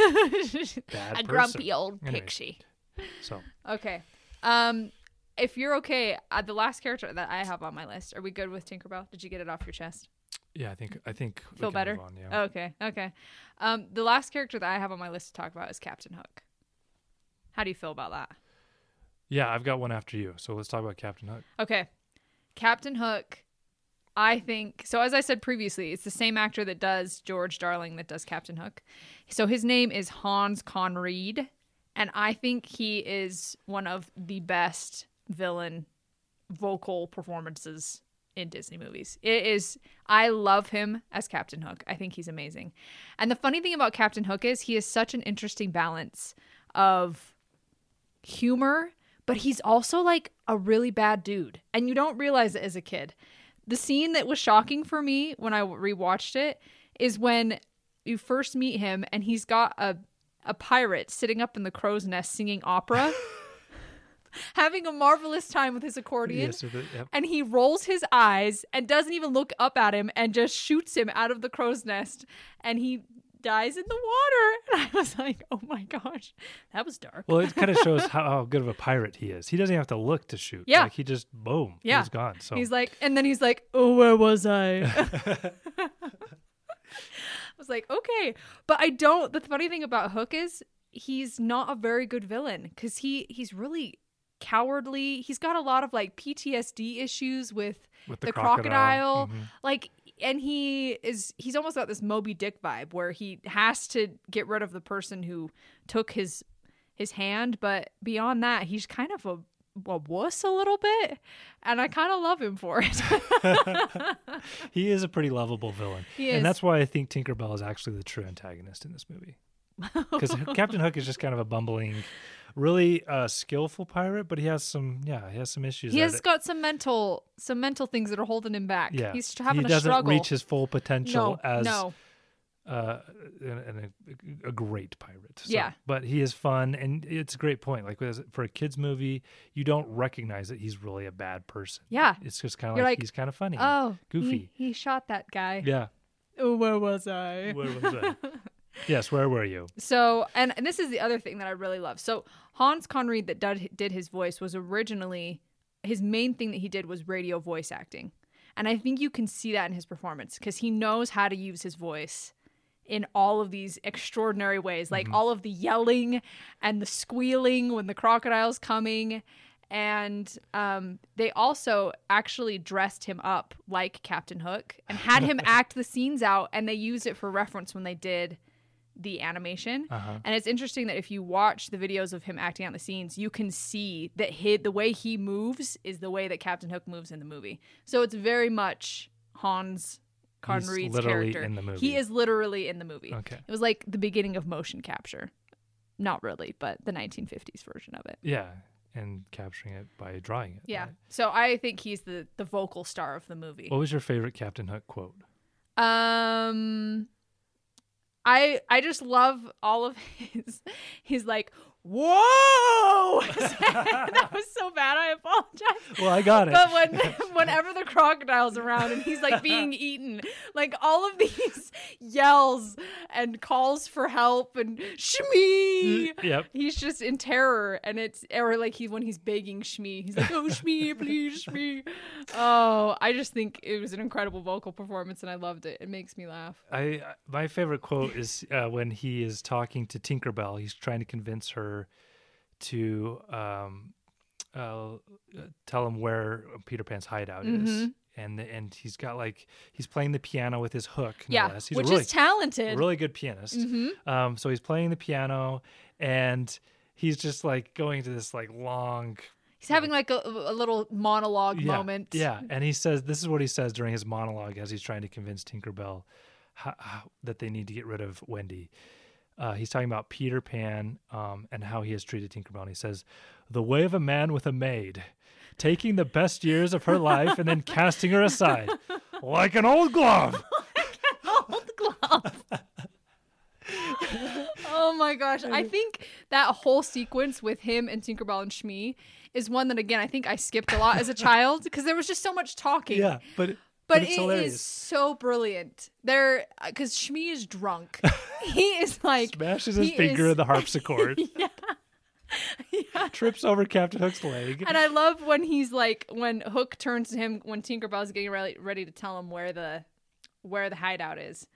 a person. grumpy old Anyways. pixie. So Okay, um, if you're okay, uh, the last character that I have on my list. Are we good with Tinkerbell? Did you get it off your chest? yeah, I think I think we Feel can better? move on, yeah. Okay, okay. Um, the last character that I have on my list to talk about is Captain Hook. How do you feel about that? Yeah, I've got one after you. So let's talk about Captain Hook. Okay, Captain Hook. I think so. As I said previously, it's the same actor that does George Darling that does Captain Hook. So his name is Hans Conried, and I think he is one of the best villain vocal performances in Disney movies. It is. I love him as Captain Hook. I think he's amazing. And the funny thing about Captain Hook is he has such an interesting balance of humor, but he's also like a really bad dude, and you don't realize it as a kid. The scene that was shocking for me when I rewatched it is when you first meet him and he's got a, a pirate sitting up in the crow's nest singing opera, having a marvelous time with his accordion. Yes, the, yep. And he rolls his eyes and doesn't even look up at him and just shoots him out of the crow's nest. And he dies in the water. And I was like, oh my gosh, that was dark. Well, it kind of shows how, how good of a pirate he is. He doesn't even have to look to shoot. Yeah. Like he just, boom, yeah. he's gone. So he's like, and then he's like, oh, where was I? I was like, okay. But I don't, the funny thing about Hook is he's not a very good villain because he, he's really cowardly. He's got a lot of like P T S D issues with, with the, the crocodile. crocodile. Mm-hmm. Like, and he is, he's almost got this Moby Dick vibe where he has to get rid of the person who took his, his hand. But beyond that, he's kind of a, a wuss a little bit. And I kind of love him for it. He is a pretty lovable villain. He is. And that's why I think Tinkerbell is actually the true antagonist in this movie. Because Captain Hook is just kind of a bumbling, really uh, skillful pirate, but he has some, yeah, he has some issues. He has that, got some mental, some mental things that are holding him back. Yeah, he's having he a doesn't struggle. reach his full potential no, as no. Uh, and a, a great pirate. So, yeah, but he is fun, and it's a great point. Like for a kids movie, you don't recognize that he's really a bad person. Yeah, it's just kind of like, like he's kind of funny. Oh, goofy. He, he shot that guy. Yeah. Oh, where was I? Where was I? Yes, where were you? So, and, and this is the other thing that I really love. So, Hans Conried that did, did his voice was originally, his main thing that he did was radio voice acting. And I think you can see that in his performance because he knows how to use his voice in all of these extraordinary ways. Like mm-hmm. all of the yelling and the squealing when the crocodile's coming. And um, they also actually dressed him up like Captain Hook and had him act the scenes out. And they used it for reference when they did the animation. Uh-huh. And it's interesting that if you watch the videos of him acting out the scenes, you can see that he, the way he moves is the way that Captain Hook moves in the movie. So it's very much Hans Conried's character. In the movie. He is literally in the movie. Okay. It was like the beginning of motion capture. Not really, but the nineteen fifties version of it. Yeah, and capturing it by drawing it. Yeah. Right? So I think he's the, the vocal star of the movie. What was your favorite Captain Hook quote? Um... I I just love all of his. He's like, whoa! That was so bad. I apologize. Well, I got it. But when whenever the crocodile's around and he's like being eaten, like all of these yells and calls for help and Shmee. Yep. He's just in terror, and it's or like he when he's begging Shmee, he's like, oh Shmee, please Shmee. Oh, I just think it was an incredible vocal performance, and I loved it. It makes me laugh. I my favorite quote is uh, when he is talking to Tinkerbell. He's trying to convince her to um, uh, tell him where Peter Pan's hideout mm-hmm. is, and and he's got like he's playing the piano with his hook. No yeah, less. He's which a really, is talented. Really good pianist. Mm-hmm. Um, so he's playing the piano, and he's just like going to this like long. He's having like a, a little monologue yeah, moment. Yeah, and he says this is what he says during his monologue as he's trying to convince Tinkerbell how, how, that they need to get rid of Wendy. Uh, he's talking about Peter Pan um, and how he has treated Tinkerbell. And he says, the way of a man with a maid, taking the best years of her life and then casting her aside, like an old glove. Like an old glove. Oh my gosh. I think that whole sequence with him and Tinkerbell and Shmee is one that, again, I think I skipped a lot as a child because there was just so much talking. Yeah, but... But, but it's it hilarious. is so brilliant. There, because Shmee is drunk. He is like smashes his finger is, in the harpsichord. Yeah. Yeah. Trips over Captain Hook's leg. And I love when he's like when Hook turns to him when Tinkerbell's getting ready, ready to tell him where the where the hideout is,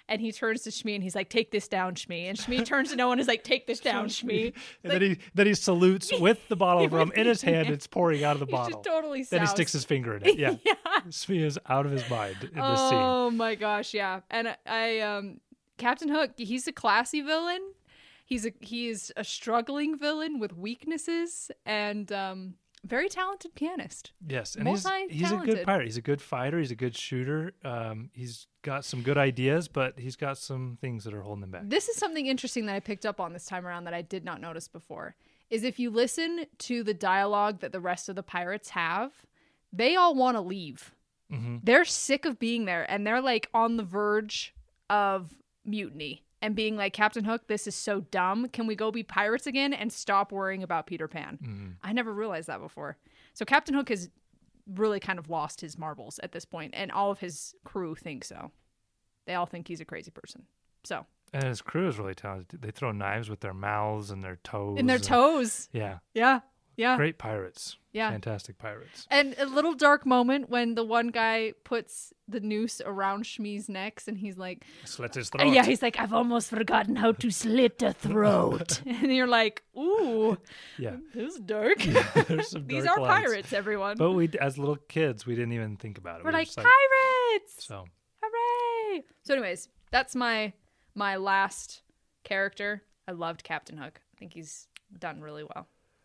And he turns to Shmi and he's like, take this down, Shmi. And Shmi turns to Noah and is like, take this down, Shmi. And Like, then he then he salutes with the bottle of rum in his hand. Yeah. It's pouring out of the he's bottle. just totally Then he soused. sticks his finger in it. Yeah. Yeah. Smee is out of his mind in this scene. Oh my gosh, yeah. And I, I um Captain Hook, he's a classy villain. He's a he is a struggling villain with weaknesses and um very talented pianist. Yes, and he's, he's a good Multi-talented. pirate. He's a good fighter. He's a good shooter. Um, he's got some good ideas, but he's got some things that are holding him back. This is something interesting that I picked up on this time around that I did not notice before. Is if you listen to the dialogue that the rest of the pirates have, they all want to leave. Mm-hmm. They're sick of being there and they're like on the verge of mutiny and being like, Captain Hook, this is so dumb. Can we go be pirates again and stop worrying about Peter Pan? Mm-hmm. I never realized that before. So Captain Hook has really kind of lost his marbles at this point, and all of his crew think so. They all think he's a crazy person. So And his crew is really talented. They throw knives with their mouths and their toes. in their and- toes. Yeah. Yeah. Yeah. Great pirates. Yeah. Fantastic pirates. And a little dark moment when the one guy puts the noose around Shmi's necks and he's like, Slit his Uh, throat. yeah, he's like, I've almost forgotten how to slit a throat. And you're like, ooh, Yeah. this is dark. There's some These dark are lines. pirates, everyone. But we, as little kids, we didn't even think about it. We're We were like, just pirates! so. Hooray! So anyways, that's my my last character. I loved Captain Hook. I think he's done really well.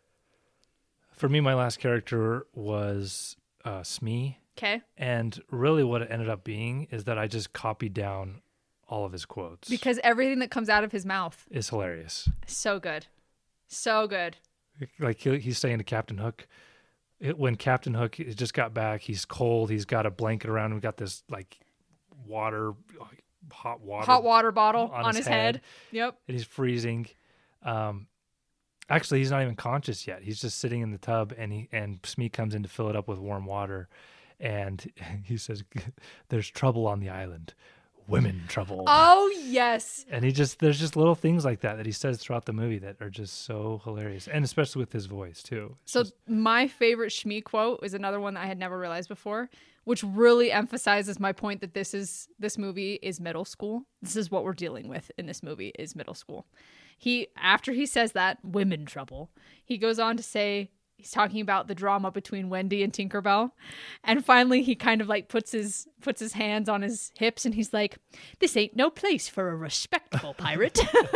For me, my last character was uh, Smee. Okay? And really what it ended up being is that I just copied down all of his quotes. Because everything that comes out of his mouth It's hilarious. is so good. So good. Like he, he's saying to Captain Hook, it, when Captain Hook he just got back, he's cold. He's got a blanket around him. Got this like water, like, hot water. Hot water bottle on on, his his head. head. Yep. And he's freezing. Um, actually, he's not even conscious yet. He's just sitting in the tub, and he and Smee comes in to fill it up with warm water, and he says, "There's trouble on the island, women trouble." Oh, yes. And he just there's just little things like that that he says throughout the movie that are just so hilarious, and especially with his voice too. It's So just- my favorite Shmi quote is another one that I had never realized before, which really emphasizes my point that this is this movie is middle school. This is what we're dealing with in this movie is middle school. He after he says that women trouble, he goes on to say he's talking about the drama between Wendy and Tinkerbell, and finally he kind of like puts his puts his hands on his hips and he's like, "This ain't no place for a respectable pirate."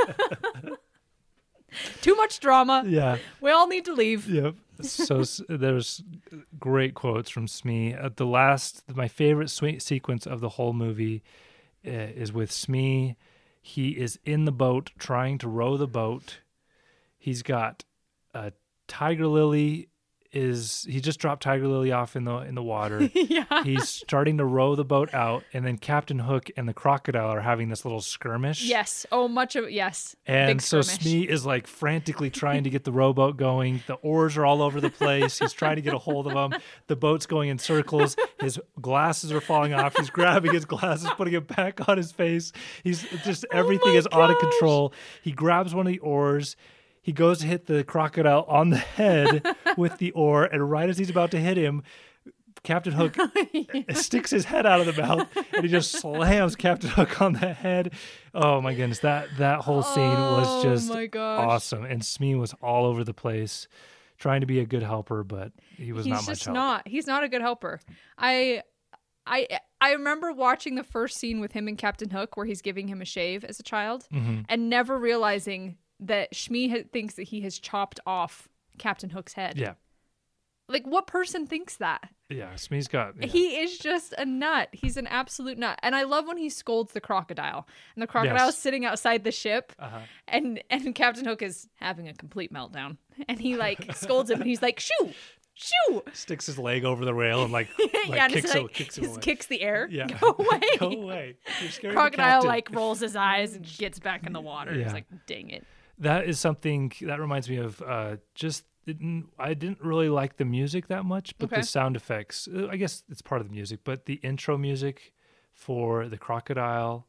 Too much drama. yeah. We all need to leave. Yep. So s- there's great quotes from Smee. At the last, my favorite sweet sequence of the whole movie uh, is with Smee. He is in the boat trying to row the boat. He's got a Tiger Lily. Is he just dropped Tiger Lily off in the in the water? Yeah. He's starting to row the boat out, and then Captain Hook and the crocodile are having this little skirmish. Yes. Oh, much of it. Yes. And Big so skirmish. Smee is like frantically trying to get the rowboat going. The oars are all over the place. He's trying to get a hold of them. The boat's going in circles. His glasses are falling off. He's grabbing his glasses, putting it back on his face. He's just everything Oh my is out of gosh. control. He grabs one of the oars. He goes to hit the crocodile on the head with the oar, and right as he's about to hit him, Captain Hook sticks his head out of the mouth, and he just slams Captain Hook on the head. Oh my goodness, that that whole scene was Oh just my gosh. awesome. And Smee was all over the place, trying to be a good helper, but he was He's not much just help. not. He's not a good helper. I, I, I remember watching the first scene with him and Captain Hook where he's giving him a shave as a child, Mm-hmm. and never realizing that Shmi ha- thinks that he has chopped off Captain Hook's head. Yeah, Like, what person thinks that? yeah. Smee's got. Yeah. He is just a nut. He's an absolute nut. And I love when he scolds the crocodile. And the crocodile's Yes. sitting outside the ship. Uh-huh. And and Captain Hook is having a complete meltdown. And he like scolds him and he's like, shoo, shoo. Sticks his leg over the rail and like, like yeah, and kicks, it's him, like, kicks him just away. kicks the air. Yeah. Go away. Go away. You're scaring the Crocodile captain. like rolls his eyes and gets back in the water. Yeah. He's like, dang it. That is something that reminds me of uh, just didn't, I didn't really like the music that much, but Okay. the sound effects, uh, I guess it's part of the music, but the intro music for the crocodile,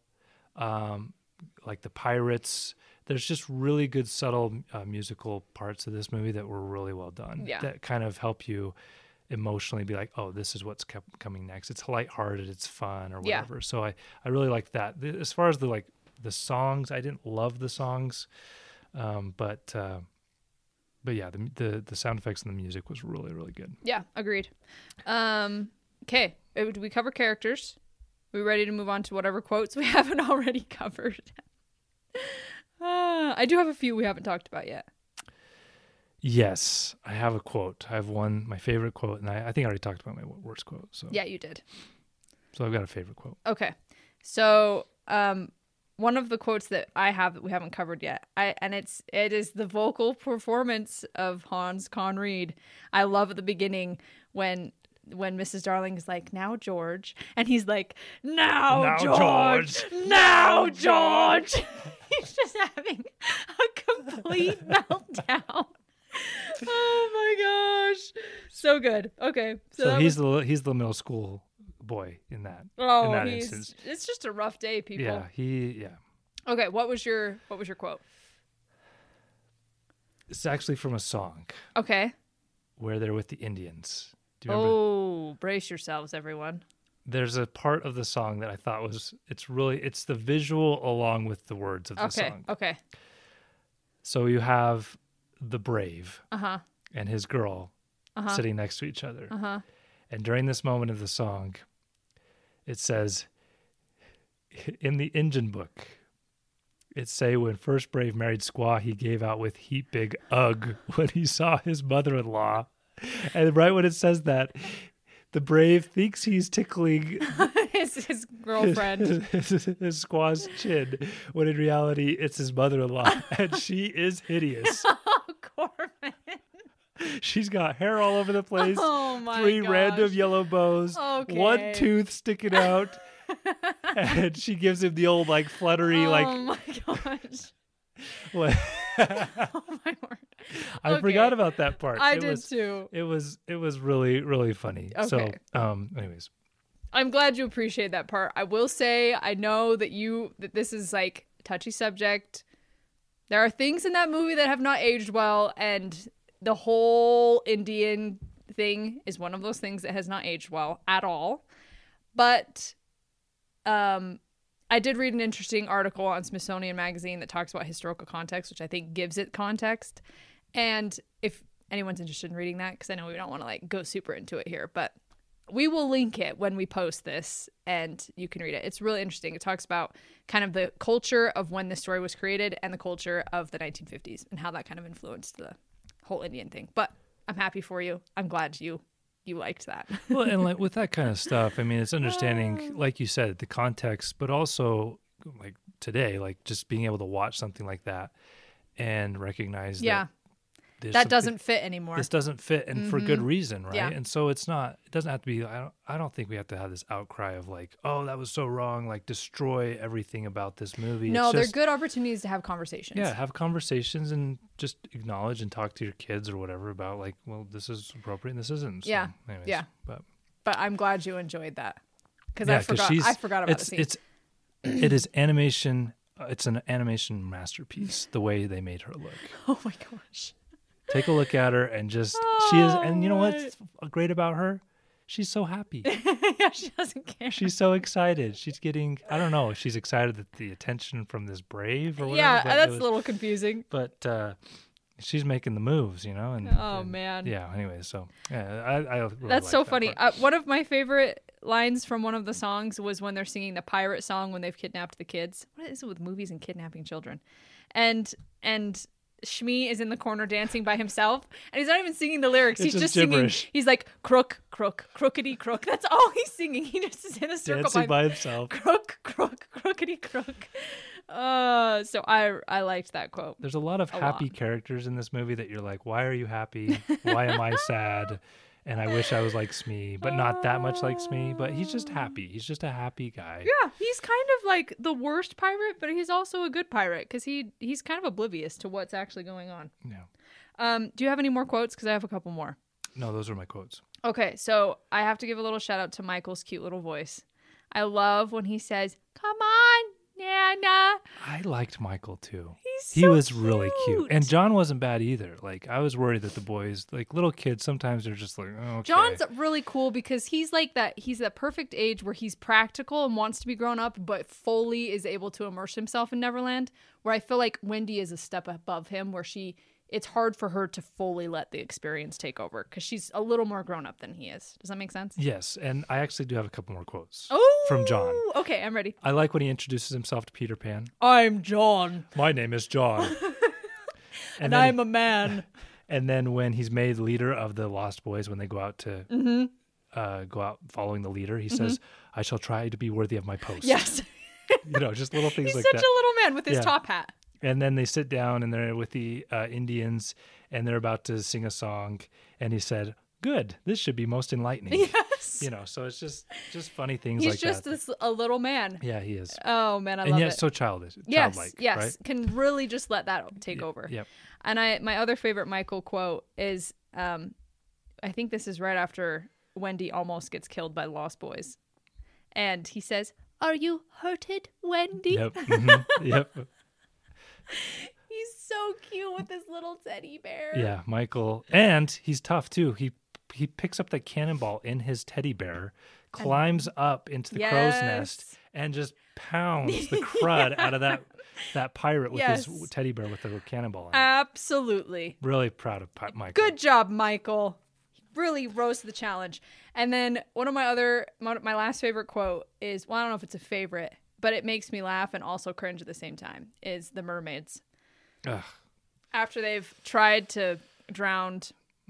um, like the pirates, there's just really good subtle uh, musical parts of this movie that were really well done. Yeah. That kind of help you emotionally be like, oh, this is what's kept coming next. It's lighthearted, it's fun or Yeah. whatever. So I, I really like that. The- As far as the like the songs, I didn't love the songs, um, but uh, but yeah, the, the the sound effects and the music was really really good. Yeah, agreed. Um, okay, did we cover characters? Are we ready to move on to whatever quotes we haven't already covered? uh, I do have a few we haven't talked about yet. Yes, I have a quote. I have one, my favorite quote, and I, I think I already talked about my worst quote. So Yeah, you did. so I've got a favorite quote. Okay, so um, one of the quotes that I have that we haven't covered yet, I and it's it is the vocal performance of Hans Conried. I love at the beginning when when Missus Darling is like, "Now George," and he's like, "Now, Now, George, George. now George." He's just having a complete meltdown. Oh my gosh, so good. Okay, so, So that he's was, the he's the middle school boy in that. oh, in that he's instance. it's just a rough day, people. Yeah, he yeah. Okay, what was your what was your quote? It's actually from a song Okay. where they're with the Indians. Do you remember? Oh, brace yourselves, everyone. There's a part of the song that I thought was it's really it's the visual along with the words of the Okay. song. Okay. So you have the brave Uh huh. and his girl Uh-huh. sitting next to each other. Uh huh. And during this moment of the song, it says, in the engine book, it say when first brave married squaw, he gave out with heap big ugh when he saw his mother-in-law. And right when it says that, the brave thinks he's tickling his his girlfriend. his, his, his squaw's chin, when in reality it's his mother-in-law, and she is hideous. Oh, Corbin. She's got hair all over the place, Oh my three gosh. random yellow bows, Okay. one tooth sticking out, and she gives him the old like fluttery Oh like. my gosh. like- Oh my word. I Okay. forgot about that part. I it did was, too. It was it was really really funny. So, Okay. um, anyways, I'm glad you appreciate that part. I will say I know that you that this is like a touchy subject. There are things in that movie that have not aged well, and the whole Indian thing is one of those things that has not aged well at all. But um I did read an interesting article on Smithsonian Magazine that talks about historical context, which I think gives it context. And if anyone's interested in reading that, because I know we don't want to like go super into it here, but we will link it when we post this and you can read it. It's really interesting. It talks about kind of the culture of when this story was created and the culture of the nineteen fifties and how that kind of influenced the whole Indian thing. But I'm happy for you. I'm glad you you liked that. well, and like with that kind of stuff, I mean, it's understanding, like you said, the context, but also like today, like just being able to watch something like that and recognize Yeah. that there's That something- doesn't fit anymore. this doesn't fit, and for good reason, right? Yeah. And so it's not, it doesn't have to be, I don't, I don't think we have to have this outcry of like, oh, that was so wrong, like destroy everything about this movie. No, It's they're just, good opportunities to have conversations. yeah, have conversations and just acknowledge and talk to your kids or whatever about like, well, this is appropriate and this isn't. So, Yeah. anyways, Yeah. But But I'm glad you enjoyed that because yeah, I 'cause forgot. she's- I forgot about it's, the scene. It's, it is animation. uh, It's an animation masterpiece, the way they made her look. Oh my gosh. Take a look at her and just, she is, and you know Oh, what's great about her? She's so happy. Yeah, she doesn't care. She's so excited. She's getting, I don't know, she's excited at the attention from this brave or whatever. yeah, but it that's was- a little confusing. But uh, she's making the moves, you know? And, Oh, and- man. Yeah, anyway, so, yeah, I, I really That's like so that funny. part. Uh, one of my favorite lines from one of the songs was when they're singing the pirate song when they've kidnapped the kids. What is it with movies and kidnapping children? And and Shmi is in the corner dancing by himself, and he's not even singing the lyrics. It's he's just just singing. gibberish. He's like crook, crook, crookedy, crook. That's all he's singing. He just is in a circle Dancing by, by himself. crook, crook, crookedy, crook. Uh, so I I liked that quote. There's a lot of A happy lot. characters in this movie that you're like, why are you happy? Why am I sad? And I wish I was like Smee, but not that much like Smee. But he's just happy. He's just a happy guy. Yeah, he's kind of like the worst pirate, but he's also a good pirate because he he's kind of oblivious to what's actually going on. Yeah. Um, do you have any more quotes? Because I have a couple more. No, those are my quotes. Okay, so I have to give a little shout out to Michael's cute little voice. I love when he says, "Come on, Yeah, nah. I liked Michael too. He's He so was really cute. cute. And John wasn't bad either. Like, I was worried that the boys, like little kids, sometimes they're just like, oh, okay. John's really cool because he's like that. He's that perfect age where he's practical and wants to be grown up, but fully is able to immerse himself in Neverland. Where I feel like Wendy is a step above him, where she, it's hard for her to fully let the experience take over because she's a little more grown up than he is. Does that make sense? Yes. And I actually do have a couple more quotes Oh, from John. Okay, I'm ready. I like when he introduces himself to Peter Pan. I'm John. My name is John. and And then, I'm a man. And then when he's made leader of the Lost Boys, when they go out to Mm-hmm. uh, go out following the leader, he says, I shall try to be worthy of my post. Yes. You know, just little things He's like such that. a little man with his Yeah. top hat. And then they sit down and they're with the uh, Indians and they're about to sing a song. And he said, good, this should be most enlightening. Yes. You know, so it's just just funny things He's like just that. this a little man. Yeah, he is. Oh man, I and love yet it. so childish, yes, childlike, yes, right? can really just let that take over. Yep. And I, my other favorite Michael quote is, um, I think this is right after Wendy almost gets killed by the Lost Boys, and he says, "Are you hurted, Wendy?" Yep. mhm, Yep. He's so cute with this little teddy bear. Yeah, Michael. And he's tough too. He he picks up the cannonball in his teddy bear, climbs up into the crow's nest, Yes. and just pounds the crud out of that that pirate with Yes. his teddy bear with the cannonball in it. Absolutely. Really proud of Pi- Michael. Good job, Michael. He really rose to the challenge. And then one of my other, my, my last favorite quote is, well, I don't know if it's a favorite, but it makes me laugh and also cringe at the same time, is the mermaids. Ugh, After they've tried to drown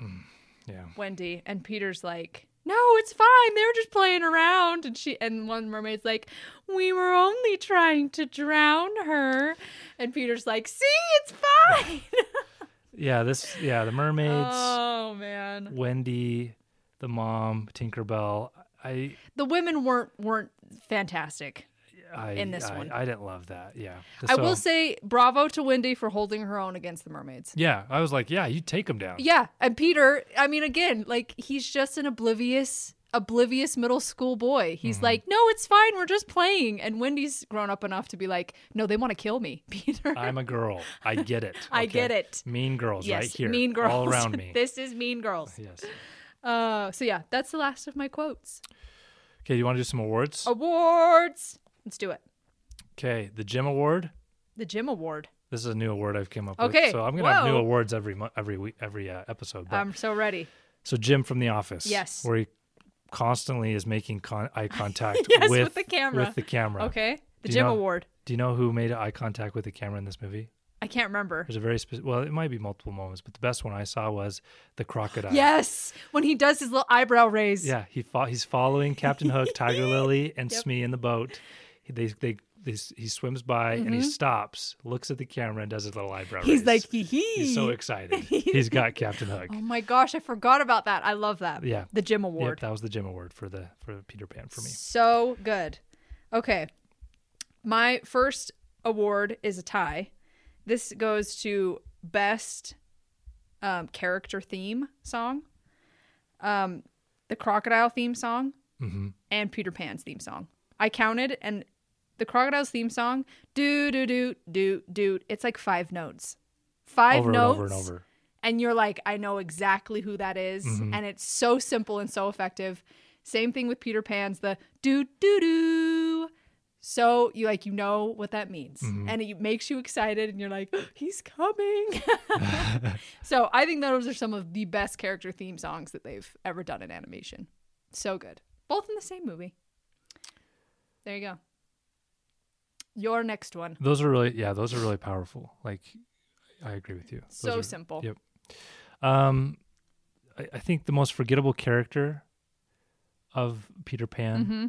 yeah. Wendy, and Peter's like, no, it's fine. They were just playing around. And she and one mermaid's like, we were only trying to drown her. And Peter's like, see, it's fine. Yeah, this yeah, the mermaids, Oh, man. Wendy, the mom, Tinkerbell. I The women weren't weren't fantastic. I In this I, one. I didn't love that. Yeah. I So- will say bravo to Wendy for holding her own against the mermaids. Yeah, I was like, yeah, you take them down. Yeah, and Peter, I mean, again, like he's just an oblivious, oblivious middle school boy. He's like, no, it's fine, we're just playing. And Wendy's grown up enough to be like, no, they want to kill me, Peter. I'm a girl. I get it. I okay? get it. Mean girls Yes, right here. Mean Girls All around me. This is Mean Girls. Yes. Uh, so yeah, that's the last of my quotes. Okay, you want to do some awards? Oh. Awards. Let's do it. Okay, the Jim Award. The Jim Award. This is a new award I've come up Okay, with. So I'm gonna have new whoa. awards every mo- every week, every uh, episode. But, I'm so ready. so Jim from The Office. Yes. Where he constantly is making con- eye contact Yes, with, with the camera. With the camera. Okay. The Do you Jim know- Award. Do you know who made eye contact with the camera in this movie? I can't remember. There's a very specific. Well, it might be multiple moments, but the best one I saw was the crocodile. Yes, when he does his little eyebrow raise. Yeah, he fo- he's following Captain Hook, Tiger Lily, and Yep. Smee in the boat. He, they, they, they, he swims by and he Mhm. stops, looks at the camera, and does his little eyebrow He's raise. like, hee hee. He's so excited. He's got Captain Hook. Oh my gosh, I forgot about that. I love that. Yeah. The Jim Yep, Award. that was the Jim Award for the for Peter Pan for me. So good. Okay. My first award is a tie. This goes to best um, character theme song, um, the Crocodile theme song, Mm-hmm. and Peter Pan's theme song. I counted, and the Crocodile's theme song, do do do do do. It's like five notes, five Over notes, and over and over. and you're like, I know exactly who that is. Mhm. And it's so simple and so effective. Same thing with Peter Pan's, the do do do. So you like, you know what that means. Mhm. And it makes you excited and you're like, he's coming. So I think those are some of the best character theme songs that they've ever done in animation. So good. Both in the same movie. There you go. Your next one. Those are really, yeah, those are really powerful. Like, I agree with you. Those So are- simple. Yep. Um, I, I think the most forgettable character of Peter Pan. Mm-hmm.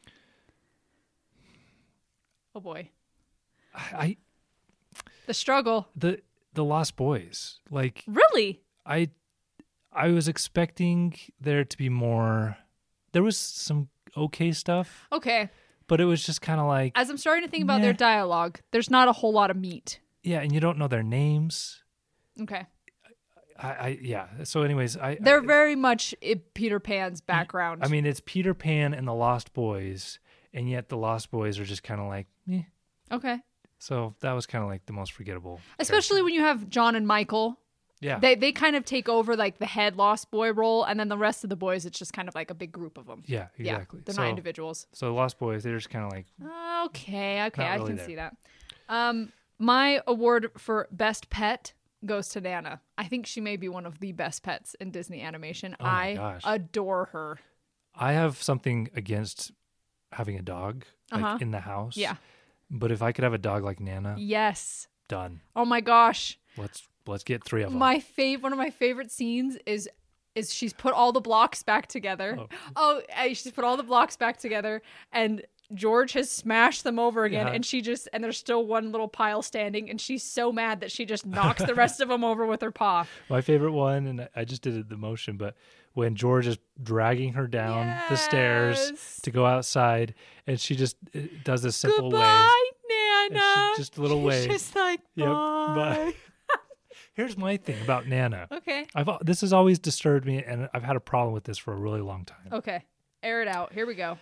Oh boy. I The struggle. the the Lost Boys. Like, Really? I I was expecting there to be more. There was some okay stuff, Okay. but it was just kind of like, As I'm starting to think about Meh. their dialogue, there's not a whole lot of meat. yeah, and you don't know their names. Okay. I, I yeah. So, anyways, I They're I, very much in Peter Pan's background. I mean, it's Peter Pan and the Lost Boys, and yet the Lost Boys are just kind of like, eh. Okay. So that was kind of like the most forgettable. Especially character. when you have John and Michael. Yeah. They they kind of take over like the head Lost Boy role, and then the rest of the boys, it's just kind of like a big group of them. Yeah, exactly. Yeah, they're so, not individuals. So the Lost Boys, they're just kind of like, Okay, okay, Not I really can there. see that. Um, my award for best pet goes to Nana. I think she may be one of the best pets in Disney animation. Oh my I gosh. adore her. I have something against having a dog like Uh-huh. in the house. Yeah. But if I could have a dog like Nana, Yes. done. Oh my gosh. Let's let's get three of them. My fav one of my favorite scenes is is she's put all the blocks back together. Oh. Oh, uh, she's put all the blocks back together, and George has smashed them over again, Yeah. and she just and there's still one little pile standing, and she's so mad that she just knocks the rest of them over with her paw. My favorite one, and I just did it the motion, but when George is dragging her down the stairs Yes. to go outside, and she just uh, does this simple wave. Goodbye, And Nana. she- just a little She's wave. just like Yep, bye. bye. Here's my thing about Nana. Okay. I've al- this has always disturbed me, and I've had a problem with this for a really long time. Okay. Air it out. Here we go.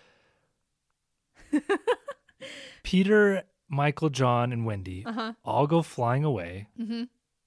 Peter, Michael, John, and Wendy Uh-huh. all go flying away. Mm-hmm.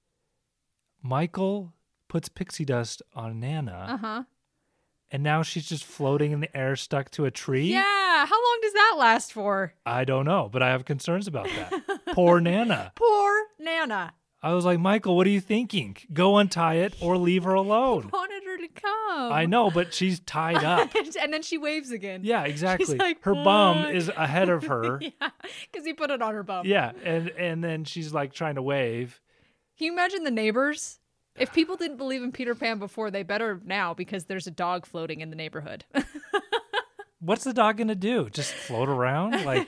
Michael puts pixie dust on Nana, Uh-huh. and now she's just floating in the air, stuck to a tree. Yeah. How long does that last for? I don't know, but I have concerns about that. Poor Nana. Poor Nana. I was like, Michael, what are you thinking? Go untie it or leave her alone. Wanted her to come. I know, but she's tied up. And then she waves again. Yeah, exactly. like, her bum "Bye." is ahead of her. Yeah, because he put it on her bum. Yeah, and and then she's like trying to wave. Can you imagine the neighbors? If people didn't believe in Peter Pan before, they better now because there's a dog floating in the neighborhood. What's the dog gonna do? Just float around? Like,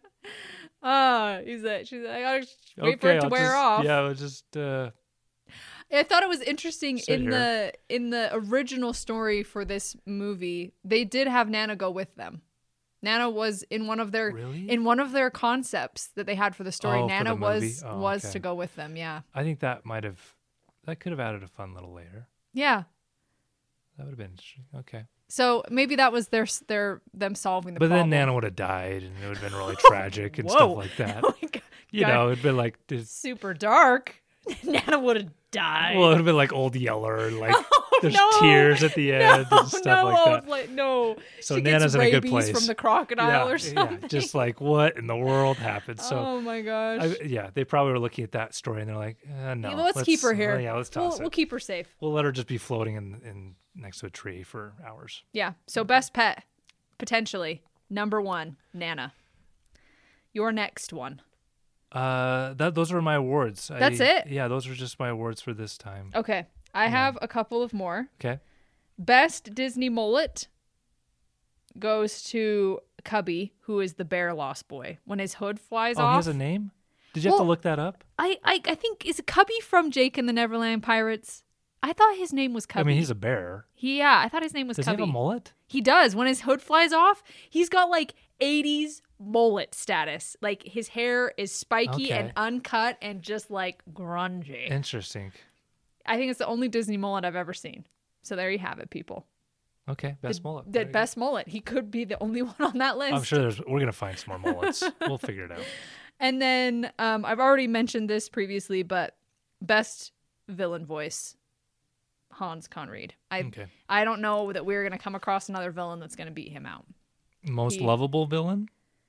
Ah, he's like, she's like, I gotta wait okay, for it to I'll wear just, off. Yeah, I'll just uh, I thought it was interesting Sit in here. the in the original story for this movie, they did have Nana go with them. Nana was in one of their Really? in one of their concepts that they had for the story. Oh, for Nana the movie? was Oh, was okay. to go with them. Yeah, I think that might have that could have added a fun little layer. yeah. That would have been interesting. Okay. So maybe that was their their them solving the But problem. then Nana would have died and it would have been really tragic and Whoa. stuff like that. Oh my God. You know, it'd been like this, Super dark. Nana would have died. well, it'd have been like Old Yeller, like Oh, there's no. tears at the end no, and stuff no, like that. like, no. So she Nana's gets in a good rabies place. from the crocodile yeah, or something. yeah, just like what in the world happened? So oh my gosh. I, yeah, they probably were looking at that story and they're like, uh, no, Well, let's, keep her here. uh, yeah, let's we'll, toss we'll it. keep her safe. We'll let her just be floating in, in next to a tree for hours. Yeah. So best pet, potentially number one, Nana. Your next one. Uh, that those are my awards. That's I, it? Yeah, those are just my awards for this time. Okay. I have a couple of more. Okay. Best Disney mullet goes to Cubby, who is the bear lost boy. When his hood flies Oh, he off. has a name? Did you have Well, to look that up? I, I I think is it Cubby from Jake and the Neverland Pirates? I thought his name was Cubby. I mean, he's a bear. He, yeah, I thought his name was Does Cubby. he have a mullet? He does. When his hood flies off, he's got like eighties mullet status. Like his hair is spiky Okay. and uncut and just like grungy. Interesting. I think it's the only Disney mullet I've ever seen. So there you have it, people. Okay, best the, mullet. The There you go. best mullet. He could be the only one on that list. I'm sure there's. We're gonna find some more mullets. We'll figure it out. And then um, I've already mentioned this previously, but best villain voice, Hans Conried. I Okay. I don't know that we're gonna come across another villain that's gonna beat him out. Most He- lovable villain?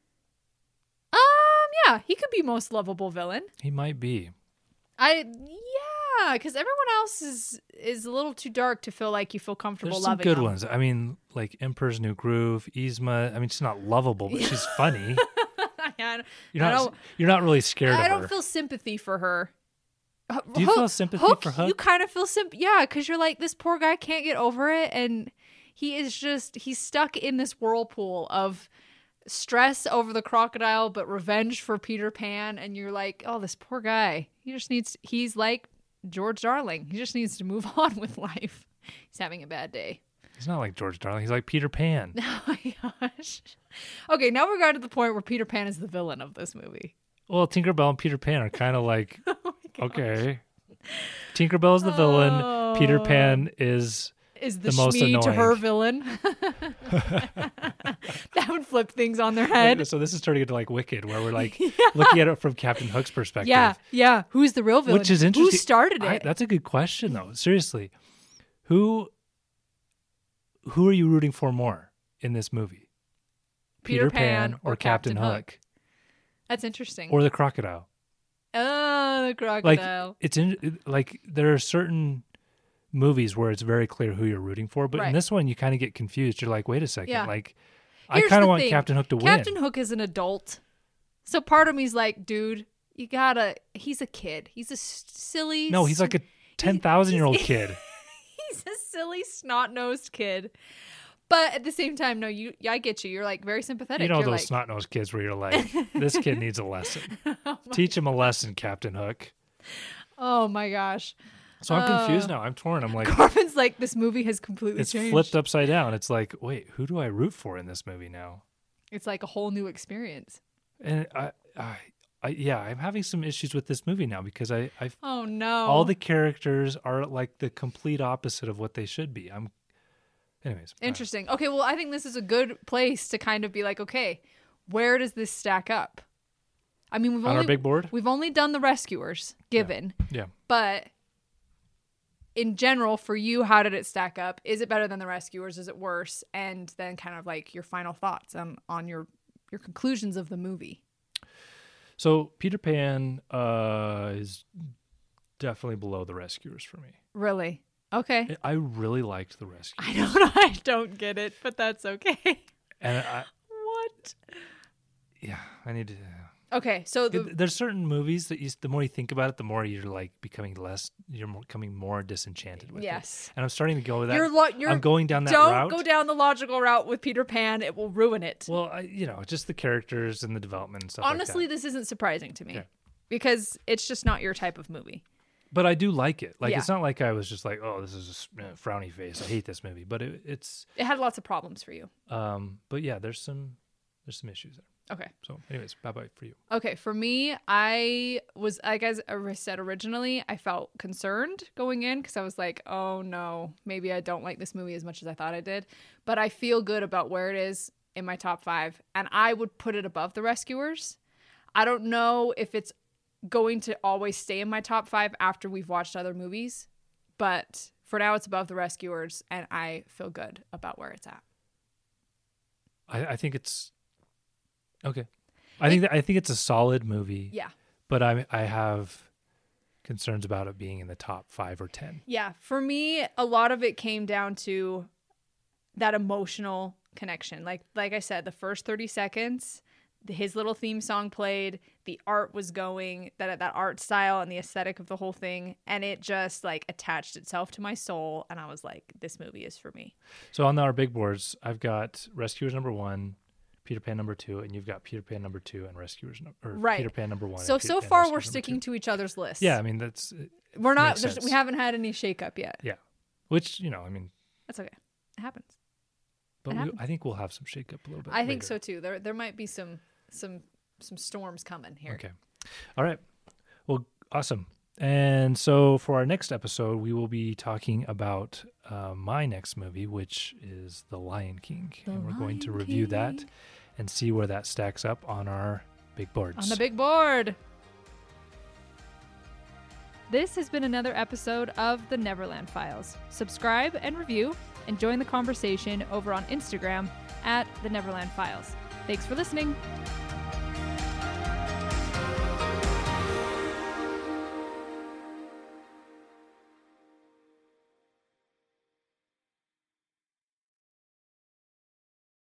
Um, yeah, he could be most lovable villain. He might be. I yeah, because everyone else is is a little too dark to feel like you feel comfortable There's some loving good them. ones. I mean, like Emperor's New Groove, Yzma. I mean, she's not lovable, but she's funny. I don't- You're I not. don't- You're not really scared I of don't her. feel sympathy for her. Uh, Do you Hook- feel sympathy Hook, for Hook? You kind of feel symp. Yeah, because you're like, this poor guy can't get over it, and he is just he's stuck in this whirlpool of stress over the crocodile, but revenge for Peter Pan, and you're like, oh, this poor guy. He just needs. He's like George Darling. He just needs to move on with life. He's having a bad day. He's not like George Darling. He's like Peter Pan. Oh my gosh. Okay, now we're going to the point where Peter Pan is the villain of this movie. Well, Tinkerbell and Peter Pan are kind of like, Oh my gosh. okay. Tinkerbell is the villain. Peter Oh. Pan is is the, the most Shmi to annoying. her villain. That would flip things on their head. So this is turning into like Wicked, where we're like Yeah. looking at it from Captain Hook's perspective. Yeah, yeah. Who's the real villain? Which is interesting. Who started it? I, that's a good question, though. Seriously, who who are you rooting for more in this movie? Peter Pan or Captain Hook? Hook, That's interesting. or the crocodile? Oh, the Like crocodile. it's in it- like there are certain movies where it's very clear who you're rooting for, but in Right. this one you kind of get confused. You're like, wait a second, Yeah. like I Here's kind the of want thing. Captain Hook to Captain win. Hook is an adult. So part of me's like, dude, you gotta, he's a kid. He's a s- silly. No, he's like a ten thousand year old kid. He's a silly, snot-nosed kid. But at the same time, no, you, I get you. You're like very sympathetic. You know You're those like, snot-nosed kids where you're like, this kid needs a lesson. oh, my, Teach him a lesson, Captain Hook. oh my gosh. So I'm confused Uh, now. I'm torn. I'm like, Corbin's like, this movie has completely it's changed. flipped upside down. It's like, wait, who do I root for in this movie now? It's like a whole new experience. And I, I, I yeah, I'm having some issues with this movie now because I, I, Oh no. all the characters are like the complete opposite of what they should be. I'm, anyways. uh, Interesting. Okay, well, I think this is a good place to kind of be like, okay, where does this stack up? I mean, we've on only our big board. we've only done the Rescuers, given, Yeah. but in general, for you, how did it stack up? Is it better than the Rescuers? Is it worse? And then kind of like your final thoughts on on your your conclusions of the movie. So Peter Pan uh, is definitely below the Rescuers for me. Really? Okay. I really liked the Rescuers. I don't know. I don't get it, but that's okay. And I, What? yeah, I need to. Okay, so the It- there's certain movies that you, the more you think about it, the more you're like becoming less, you're more, becoming more disenchanted with it. yes. And I'm starting to go with that. You're, lo- you're I'm going down that don't route. go down the logical route with Peter Pan. It will ruin it. Well, I, you know, just the characters and the development and stuff Honestly, like that. this isn't surprising to me Yeah. because it's just not your type of movie. But I do like it. Like, Yeah. it's not like I was just like, oh, this is a s- uh, frowny face. I hate this movie. But it, it's, It had lots of problems for you. um, but yeah, there's some, there's some issues there. Okay. So, anyways, bye bye for you. Okay. For me, I was, like as I said originally, I felt concerned going in because I was like, oh no, maybe I don't like this movie as much as I thought I did. But I feel good about where it is in my top five. And I would put it above The Rescuers. I don't know if it's going to always stay in my top five after we've watched other movies. But for now, it's above The Rescuers. And I feel good about where it's at. I, I think it's okay. I think that, I think it's a solid movie. Yeah. But I I have concerns about it being in the top five or ten. Yeah, for me, a lot of it came down to that emotional connection. Like like I said, the first thirty seconds, the, his little theme song played, the art was going, that that art style and the aesthetic of the whole thing, and it just like attached itself to my soul, and I was like, this movie is for me. So on our big boards, I've got Rescuers number one, Peter Pan number two, and you've got Peter Pan number two and Rescuers number or Right. Peter Pan number one. So and Peter so Pan far Rescuers we're number sticking two. to each other's lists. Yeah, I mean that's We're not makes there's- sense. we haven't had any shakeup yet. yeah, which you know, I mean, That's okay. It happens. but It we, happens. I think we'll have some shakeup a little bit. I think later. so too. There there might be some some some storms coming here. Okay. All right. Well, awesome. And so for our next episode, we will be talking about uh, my next movie, which is The Lion King. The and we're going to Lion review that King. and see where that stacks up on our big boards. On the big board. This has been another episode of the Neverland Files. Subscribe and review and join the conversation over on Instagram at the Neverland Files. Thanks for listening.